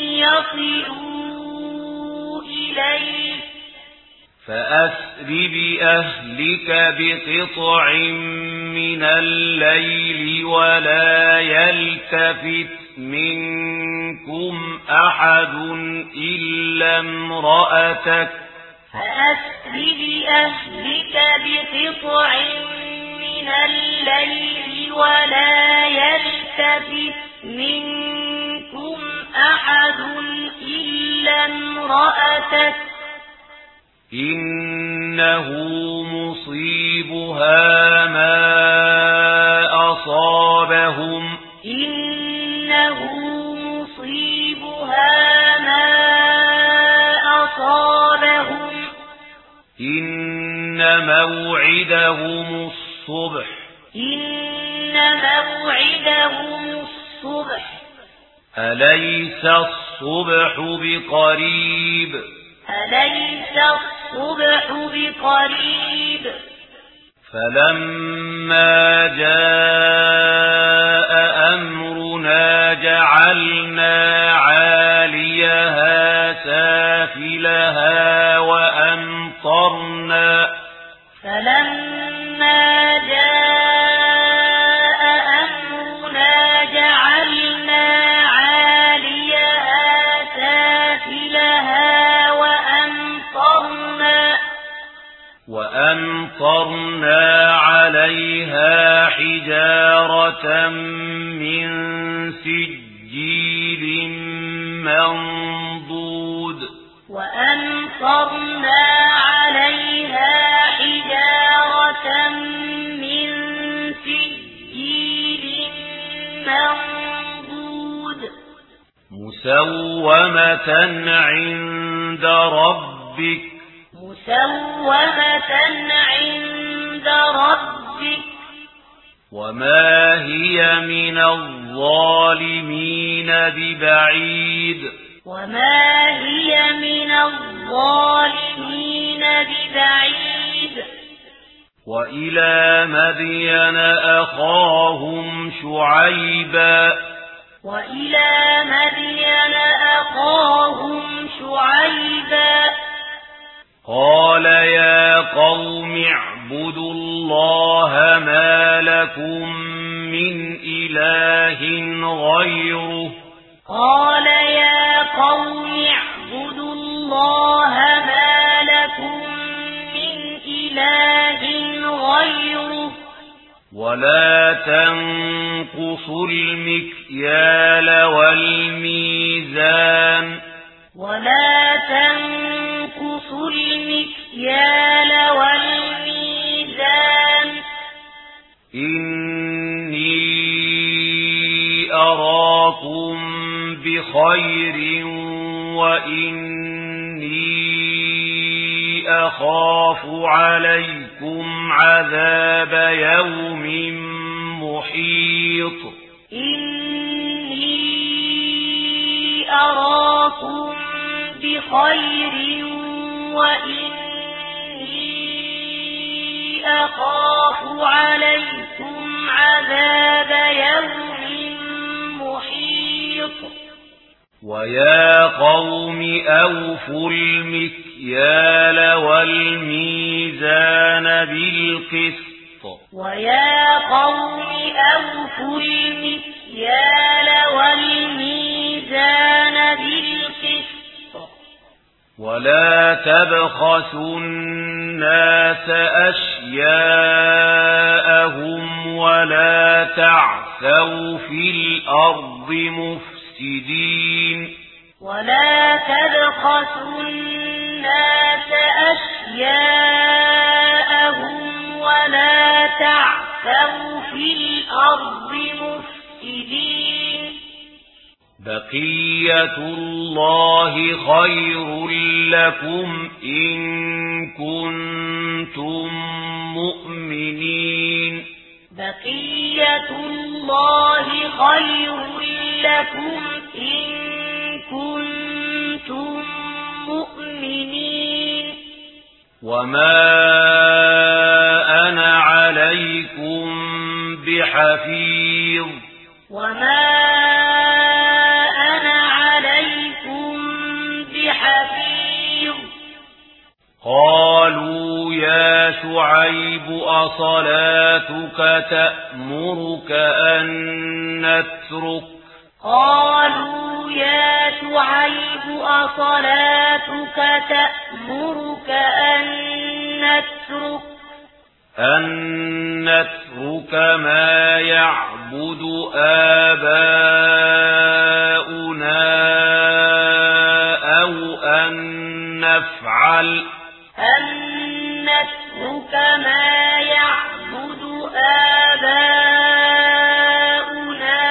يصلوا إليك فأسر بأهلك بقطع من الليل ولا يلتفت منكم أحد إلا امرأتك فأسر بأهلك بقطع من الليل ولا يلتفت منكم أحد إلا امرأتك إنه مصيبها ما أصابهم إنه مصيبها ما أصابهم إن موعدهم الصبح إن موعدهم الصبح أليس الصبح بقريب أليس الصبح بقريب فلما جاء أمرنا جعلنا عاليها سافلها وأمطرنا فلما جاء أمرنا جعلنا عاليها سافلها وأمطرنا وأمطرنا عليها حجارة من سجيل منضود وأمطرنا عليها حجارة من سجيل منضود مسومة عند ربك مسومة عند ربك وما هي من الظالمين ببعيد وما هي من الظالمين ببعيد وإلى مدين أخاهم شعيبا وإلى مدين أخاهم شعيبا قال يا قوم اعبدوا الله ما لكم من إله غيره قال يا قوم اعبدوا الله ما لكم من إله غيره ولا تنقصوا المكيال والميزان ولا تنقصوا المكيال والميزان إني أراكم بخير وإني أخاف عليكم عذاب يوم محيط إني أراكم بخير وإني أخاف عليكم عذاب يوم محيط ويا قوم أوفوا المكيال والميزان بالقسط ويا قوم أوفوا المكيال والميزان بالقسط ولا تبخسوا الناس أشياءهم ولا تعثوا في الأرض مفسدين ولا تبخسوا الناس أشياءهم ولا تعثوا في الأرض مفسدين بقية الله خير لكم إن كنتم مؤمنين بقية الله خير لكم إن كنتم مؤمنين وما أنا عليكم بحفيظ وما أنا عليكم بحفيظ قالوا يا شعيب أصلاتك تأمرك أن نترك قالوا يا شعيب أصلاتك تأمرك أن نترك أن نترك ما يعبد آباؤنا أو أن نفعل أن نترك ما يعبد آباؤنا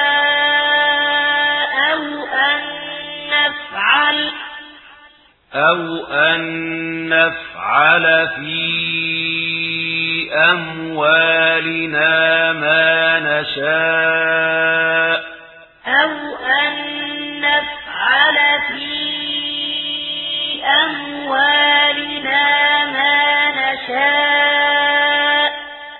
أو أن نفعل أو أن نفعل في أموالنا ما نشاء أو أن نفعل في أموالنا ما نشاء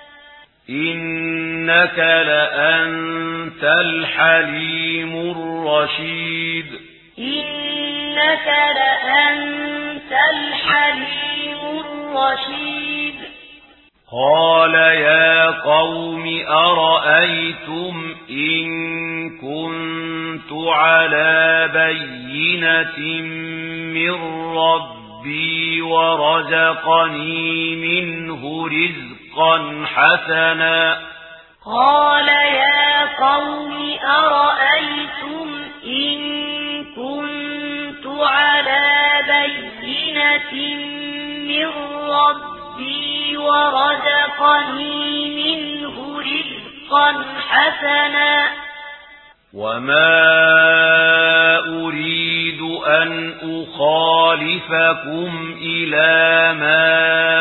إنك لأنت الحليم الرشيد إنك لأنت الحليم الرشيد قال يا قوم أرأيتم إن كنت على بينة من ربي ورزقني منه رزقا حسنا قال يا قوم أرأيتم إن كنت على بينة من ربي ورزقني منه رزقا حسنا وما أريد أن أخالفكم إلى ما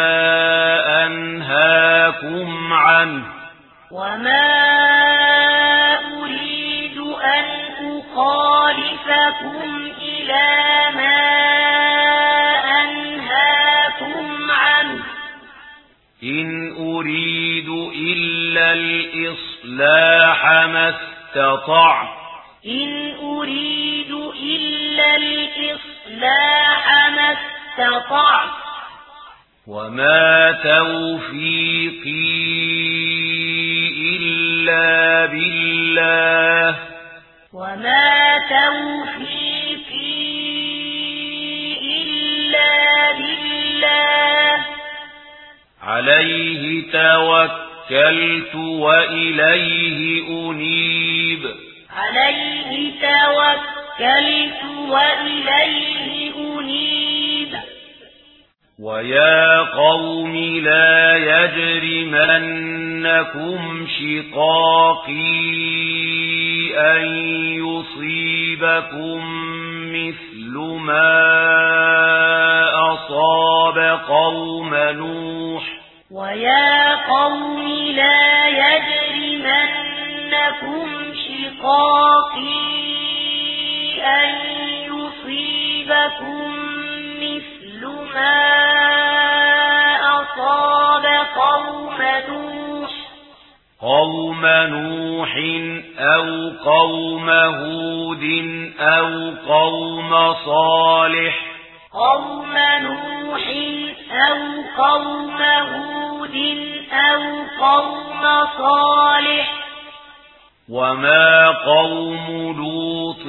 أنهاكم عنه وما أريد أن أخالفكم إلى ما أنهاكم عنه إن أريد إلا الإصلاح ما استطعت إن أريد إلا الإصلاح ما استطعت وما توفيقي إلا بالله وما توفيقي إلا بالله عليه توكلت وإليه أنيب عليه توكلت وإليه أنيب ويا قوم لا يجرمنكم شقاقي أن يصيبكم مثل ما أصاب قوم نوح ويا قوم لا يجرمنكم شقاقي أن يصيبكم مثل ما أصاب قوم نوح قوم نوح أو قوم هود أو قوم صالح قوم نوح أو قوم هود أو قوم صالح وما قوم لوط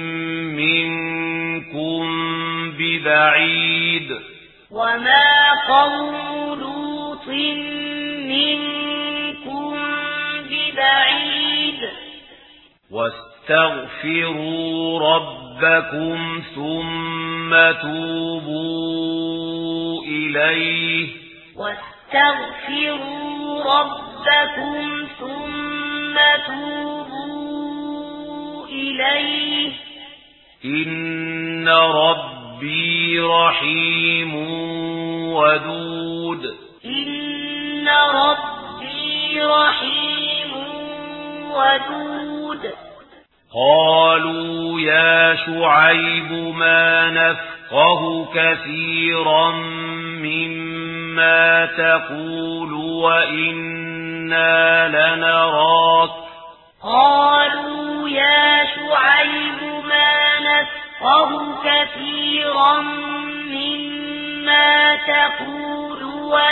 منكم ببعيد وما قوم لوط منكم ببعيد واستغفروا ربكم ثم توبوا إليه واستغفروا ربكم ثم توبوا إليه إن ربي رحيم ودود إن ربي رحيم ودود قالوا يا شعيب ما نفقه كثيرا مما تقول وإنا لنراك قالوا يا شعيب ما نفقه كثيرا مما تقول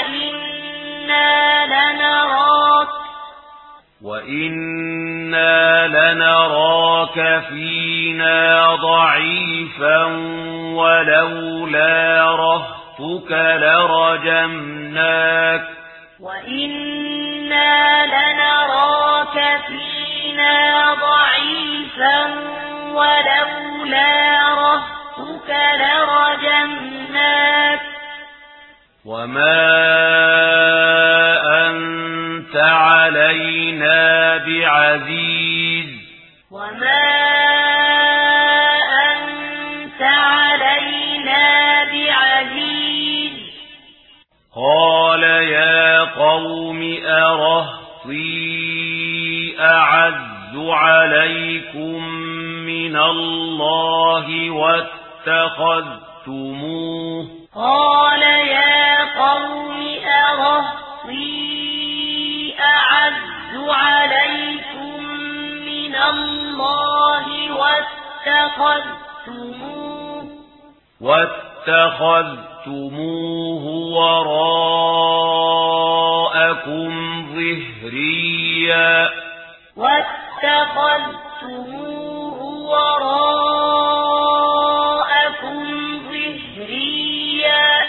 وإنا لنراك وإنا لنراك فينا ضعيفا ولولا رهطك لرجمناك وإنا لنراك فينا ضعيفا ولولا رهطك لرجمناك وما أنت علينا بعزيز وما أنت علينا بعزيز قال يا قوم أرهطي أعز عليكم من الله واتخذتموه قال يا قوم أرهطي أعز عليكم من الله واتخذتموه واتخذتموه وراءكم ظهريا واتخذتموه وراءكم ظهريا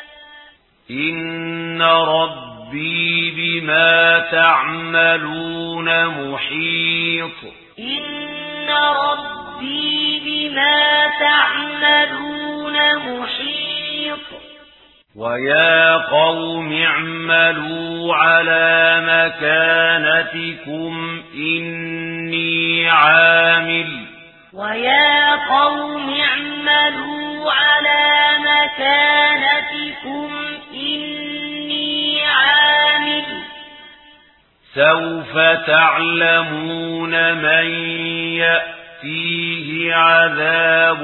إن ربي بما تعملون محيط إن ربي بما تعملون محيط ويا قوم اعملوا على مكانتكم إني عامل ويا قوم اعملوا على مكانتكم إني عامل سوف تعلمون من يأتيه عذاب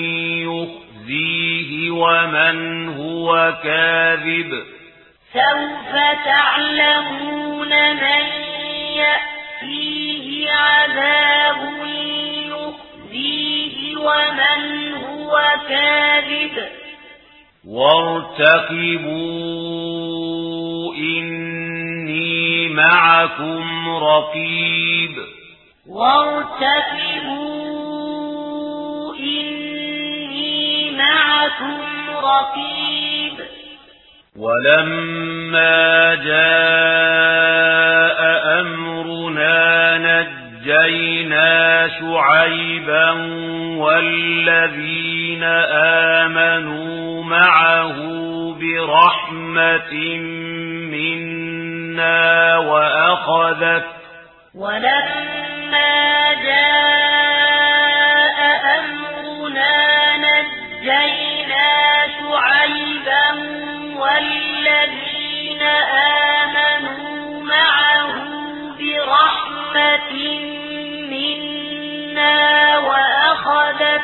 يخزيه ومن هو كاذب سوف تعلمون من يأتيه عذاب يخزيه ومن هو كاذب وارتقبوا إني معكم رقيب وارتقبوا إني معكم رقيب ولما جاء أمرنا نجينا شعيبا والذين آمنوا معه برحمة منا وأخذت ولما جاء أمرنا نجينا شعيبا والذين آمنوا معه برحمة منا وأخذت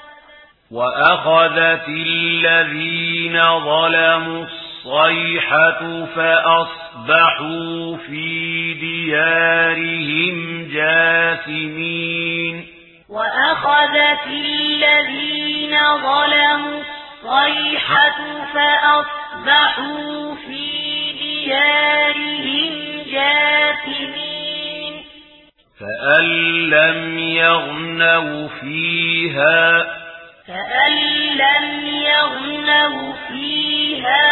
وأخذت الذين ظلموا الصيحة فأصبحوا في ديارهم جاثمين وأخذت الذين ظلموا الصيحة فأصبحوا في ديارهم جاثمين فأن لم يغنوا فيها فأن لم يغنوا فيها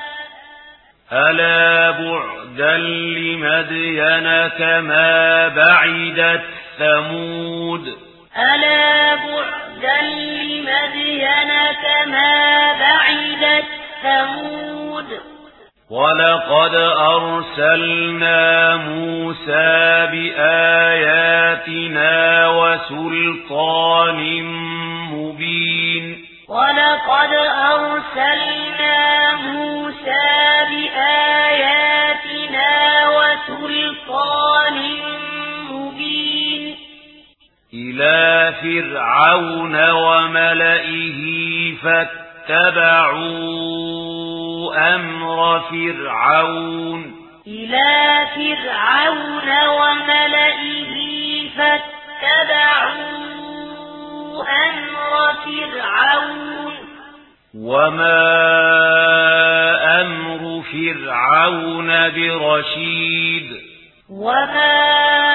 ألا بعدا لمدين كما بعدت ثمود ألا بعدا لمدين كما بعدت ثمود ولقد أرسلنا موسى بآياتنا وسلطان مبين ولقد أرسلنا موسى بآياتنا وسلطان مبين إلى فرعون وملئه فاتبعوا أمر فرعون إلى فرعون وملئه فاتبعوا أمر فرعون وما أمر فرعون برشيد وما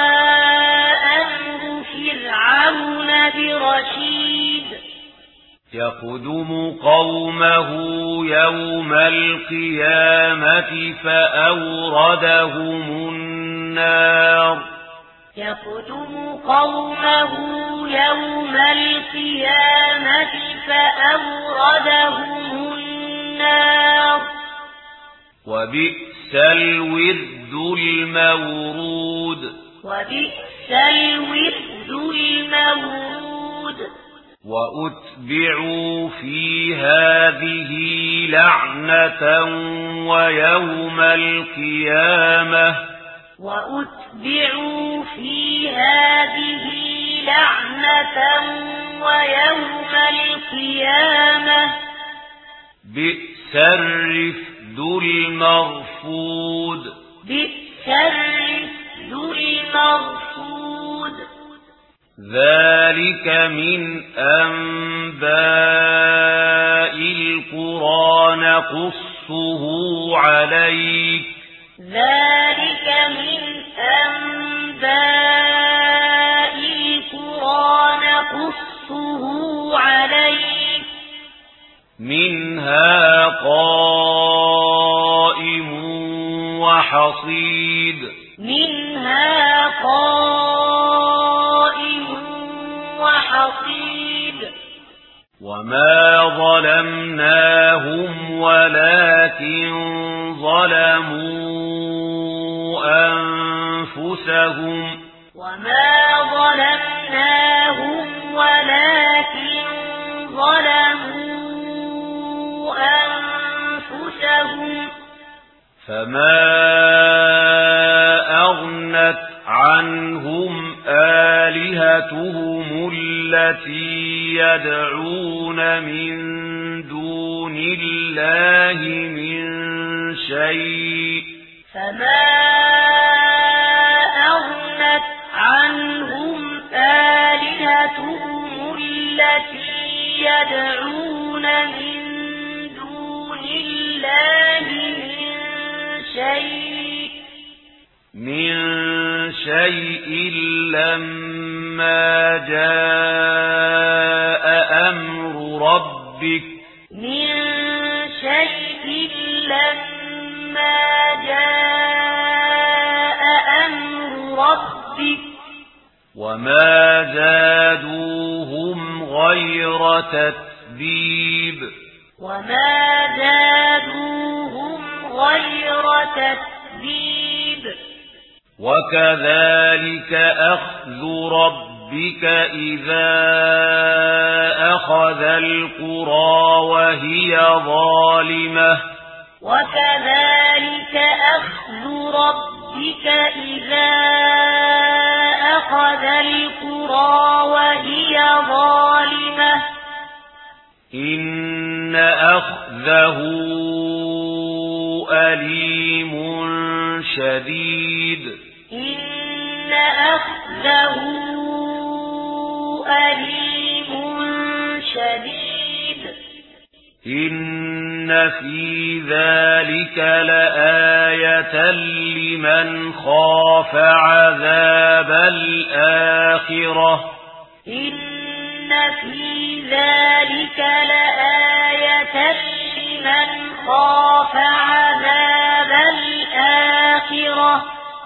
أمر فرعون برشيد يقدم قومه يوم القيامة فأوردهم النار يقدم قومه يوم القيامة فأوردهم النار وبئس الورد المورود وبئس الورد المورود وأتبعوا في هذه لعنة ويوم القيامة وأتبعوا في هذه لعنة ويوم القيامة بئس الرفد المرفود بئس الرفد المرفود ذلك من أنباء القرى نقصه عليك ذلك من أنباء القرى نقصه عليك منها قائم وحصيد منها قائم وحصيد وما ظلمناهم ولكن ظلموا أنفسهم وما ظلمناهم فما أغنت عنهم آلهتهم التي يدعون من دون الله من شيء فما أغنت عنهم آلهتهم التي يدعون من دون الله من شيء من شيء لما جاء أمر ربك من شيء لما جاء أمر ربك وما زادوهم غير تتبيب وما زادوهم غير تتبيب وكذلك أخذ ربك إذا أخذ القرى وهي ظالمة وكذلك أخذ ربك إذا أخذ القرى وهي ظالمة إن أخذه أليم شديد إن أخذه أليم شديد إن في ذلك لآية لمن خاف عذاب الآخرة إن في ذلك لآية لمن خاف عذاب الآخرة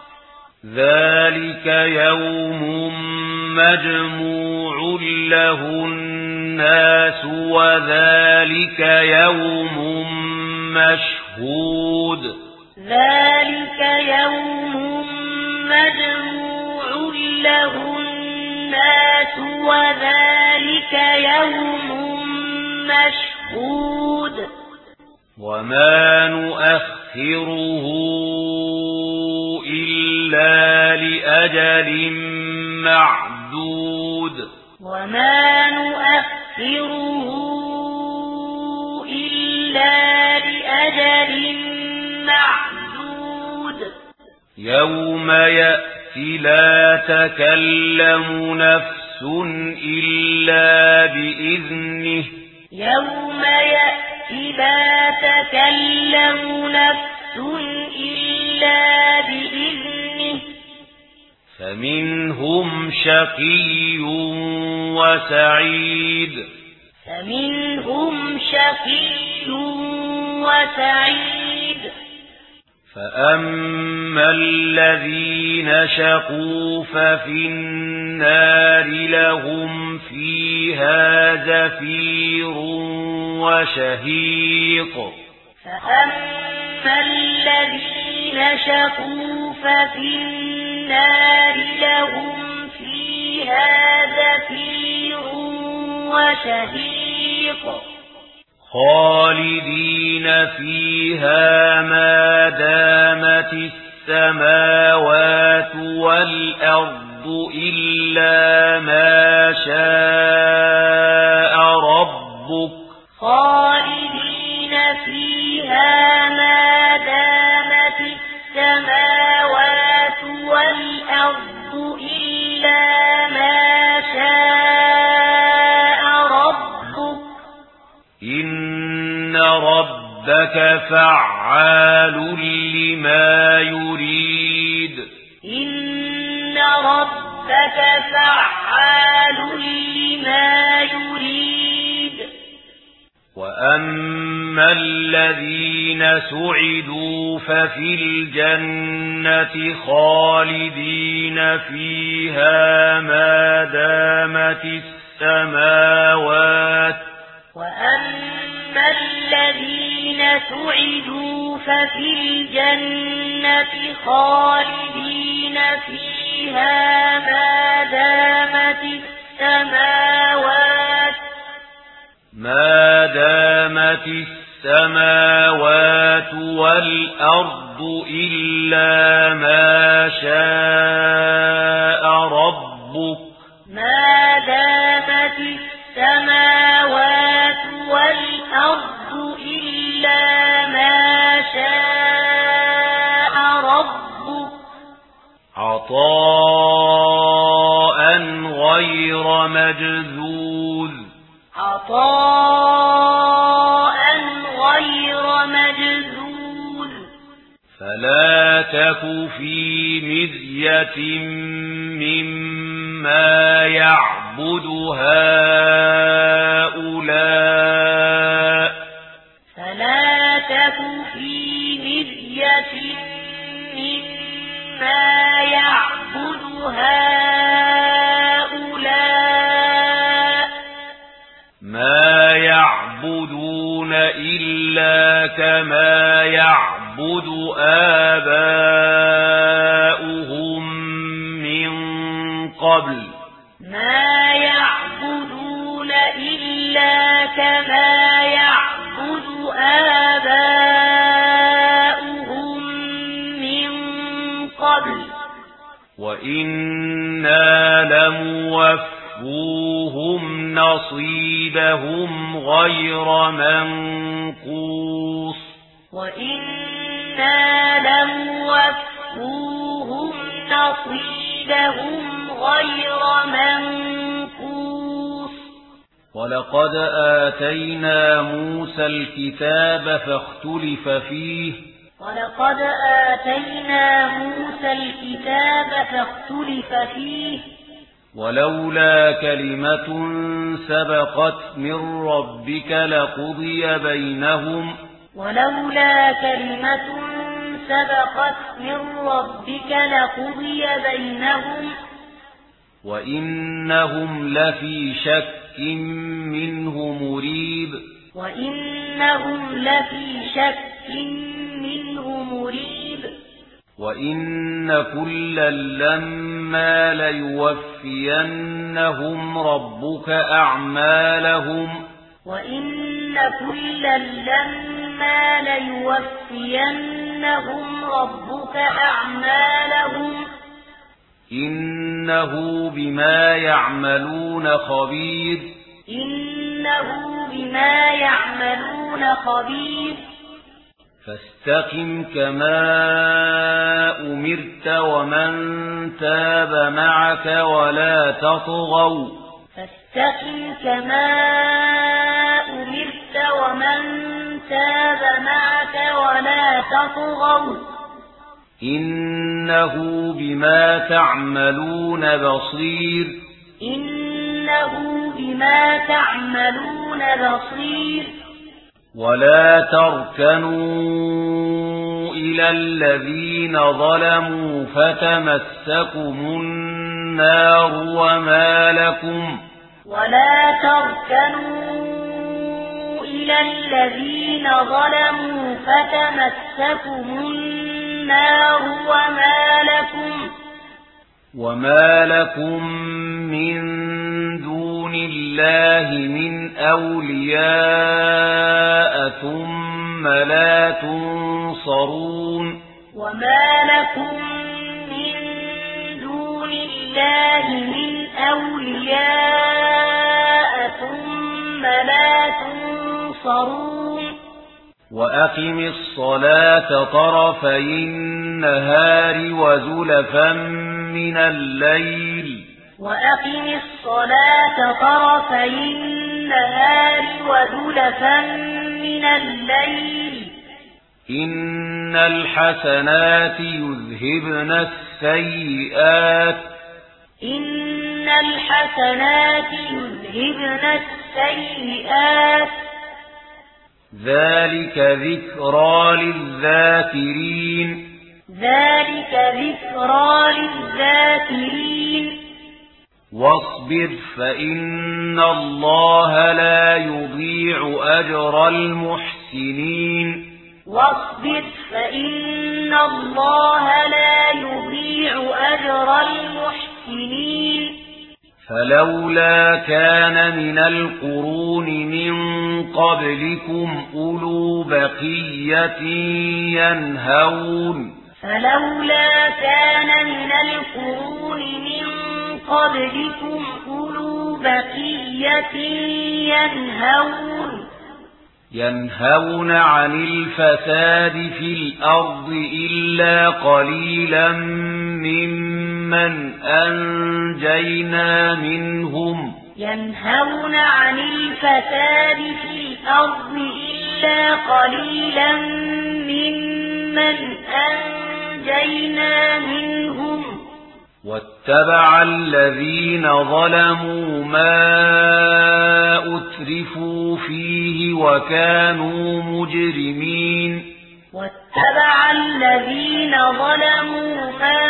ذلك يوم مجموع له الناس وذلك يوم مشهود ذلك يوم مجموع له الناس وذلك يوم مشهود وما نؤخره إلا لأجل معدود وما نؤخره إلا لأجل معدود يوم يأتي لا تكلم نفس إلا بإذنه يوم يأتي لا تكلم نفس إلا بإذنه فمنهم شقي وسعيد فمنهم شقي وسعيد فأما الذين شقوا ففي النار لهم فيها زفير وشهيق فأما الذين شقوا ففي النار لهم فيها زفير وشهيق خالدين فيها ما دامت السماوات والأرض إلا ما شاء ربك خالدين فيها ما دامت السماوات والأرض إلا ما شاء ربك إن ربك فعال لما يريد إن ربك فعال لما يريد وأما الذين سعدوا ففي الجنة خالدين فيها ما دامت السماوات وأما الذين سعدوا ففي الجنة خالدين فيها ما دامت السماوات ما دامت السماوات والأرض إلا ما شاء ربك ما دامت السماوات والأرض إلا ما شاء ربك عطاء غير مجذوذ عطاء غير مجذوذ فلا تك في مرية مما يعبد هؤلاء فلا تك في مرية مما يعبد هؤلاء ما يعبدون إلا كما يعبد آباؤهم من قبل ما يعبدون إلا كما يعبد آباؤهم من قبل وإنا لموفوهم نصيبهم غير منقوص وإنا لموفوهم نصيبهم غير منقوص ولقد آتينا موسى الكتاب فاختلف فيه ولقد آتينا موسى الكتاب فاختلف فيه ولولا كلمة سبقت من ربك لقضي بينهم ولولا كلمة سبقت من ربك لقضي بينهم وإنهم لفي شك منه مريب وإنهم لفي شك منه مريب وإن كلا لما ليوفينهم ربك أعمالهم وإن كلا لما ليوفينهم ربك أعمالهم إنه بما يعملون خبير إنه بما يعملون خبير فاستقم كما أمرت ومن تاب معك ولا تطغوا فاستقم كما أمرت ومن تاب معك ولا تطغوا إنه بما تعملون بصير إنه بما تعملون بصير ولا تركنوا إلى الذين ظلموا فتمسكم النار وما لكم ولا تركنوا إلى الذين ظلموا فتمسكم النار وما لكم وما لكم من دون الله من أولياء ثم لا تنصرون وما لكم من دون الله من أولياء ثم لا تنصرون وأقم الصلاة طرفي النهار وزلفا من الليل وأقم الصلاة طرفي النهار وزلفا من الليل إن الحسنات يذهبن السيئات إن الحسنات يذهبن السيئات ذلك ذكرى للذاكرين ذلك ذكرى للذاكرين واصبر فإن الله لا يضيع أجر المحسنين واصبر فإن الله لا يضيع أجر المحسنين فلولا كان من القرون من قبلكم أولو بقية ينهون فلولا كان من القرون من قبلكم أولو بقية ينهون ينهون عن الفساد في الأرض إلا قليلا ممن أنجينا منهم ينهون عن الفساد في الأرض إلا قليلا ممن أنجينا منهم واتبع الذين ظلموا ما أترفوا فيه وكانوا مجرمين واتبع الذين ظلموا ما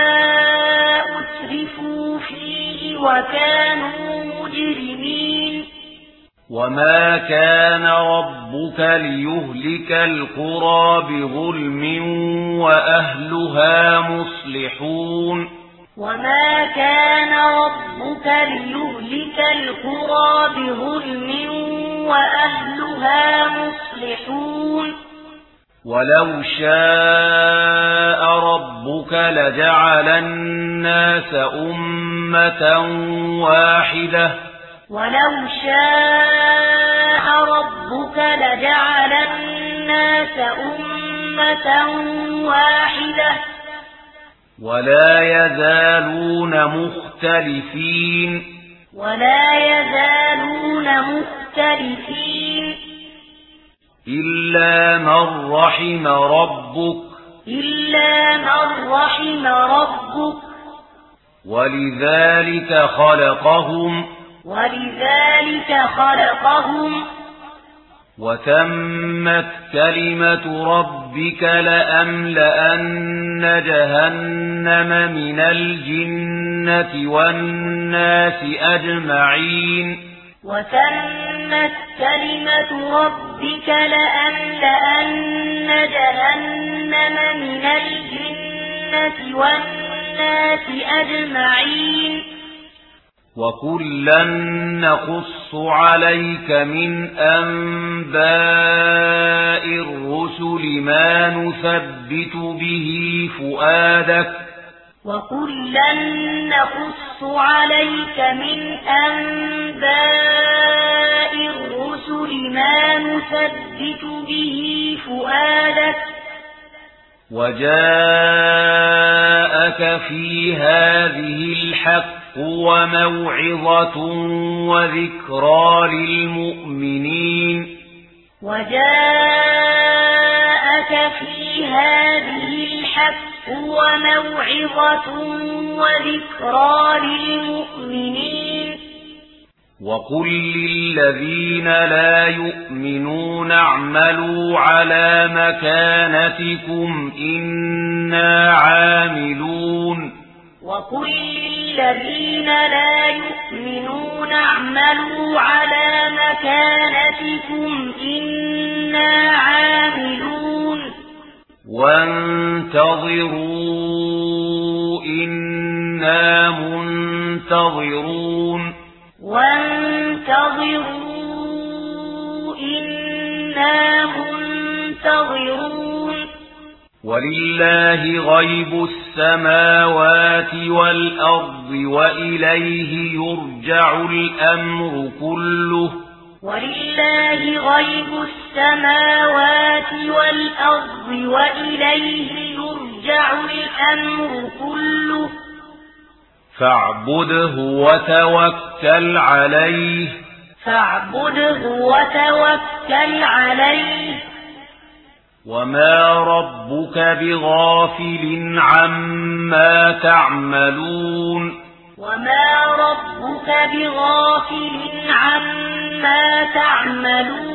أترفوا فيه وكانوا مجرمين وما كان ربك ليهلك القرى بظلم وأهلها مصلحون وما كان ربك ليهلك القرى بظلم وأهلها مصلحون ولو شاء ربك لجعل الناس أمة واحدة ولو شاء ربك لجعل الناس أمة واحدة ولا يزالون مختلفين ولا يزالون مختلفين إلا من رحم ربك إلا من رحم ربك ولذلك خلقهم ولذلك خلقهم وتمت كلمة ربك لأملأن جهنم من الجنة والناس أجمعين وتمت كلمة ربك لأملأن جهنم من الجنة والناس أجمعين وكلا نقص عليك من أنباء الرسل ما نثبت به فؤادك وكلا نقص عليك من أنباء الرسل ما نثبت به فؤادك وجاءك في هذه الحق وموعظة وذكرى للمؤمنين وجاءك في هذه الحق وموعظة وذكرى للمؤمنين وقل للذين لا يؤمنون اعملوا على مكانتكم إنا عاملون وقل للذين لا يؤمنون اعملوا على مكانتكم إنا عاملون وانتظروا إنا منتظرون وانتظروا إنا منتظرون ولله غيب السماوات والأرض وإليه يرجع الأمر كله ولله غيب السماوات والأرض وإليه يرجع الأمر كله فاعبده وتوكل عليه فاعبده وتوكل عليه وما ربك بغافل عما تعملون وما ربك بغافل عما تعملون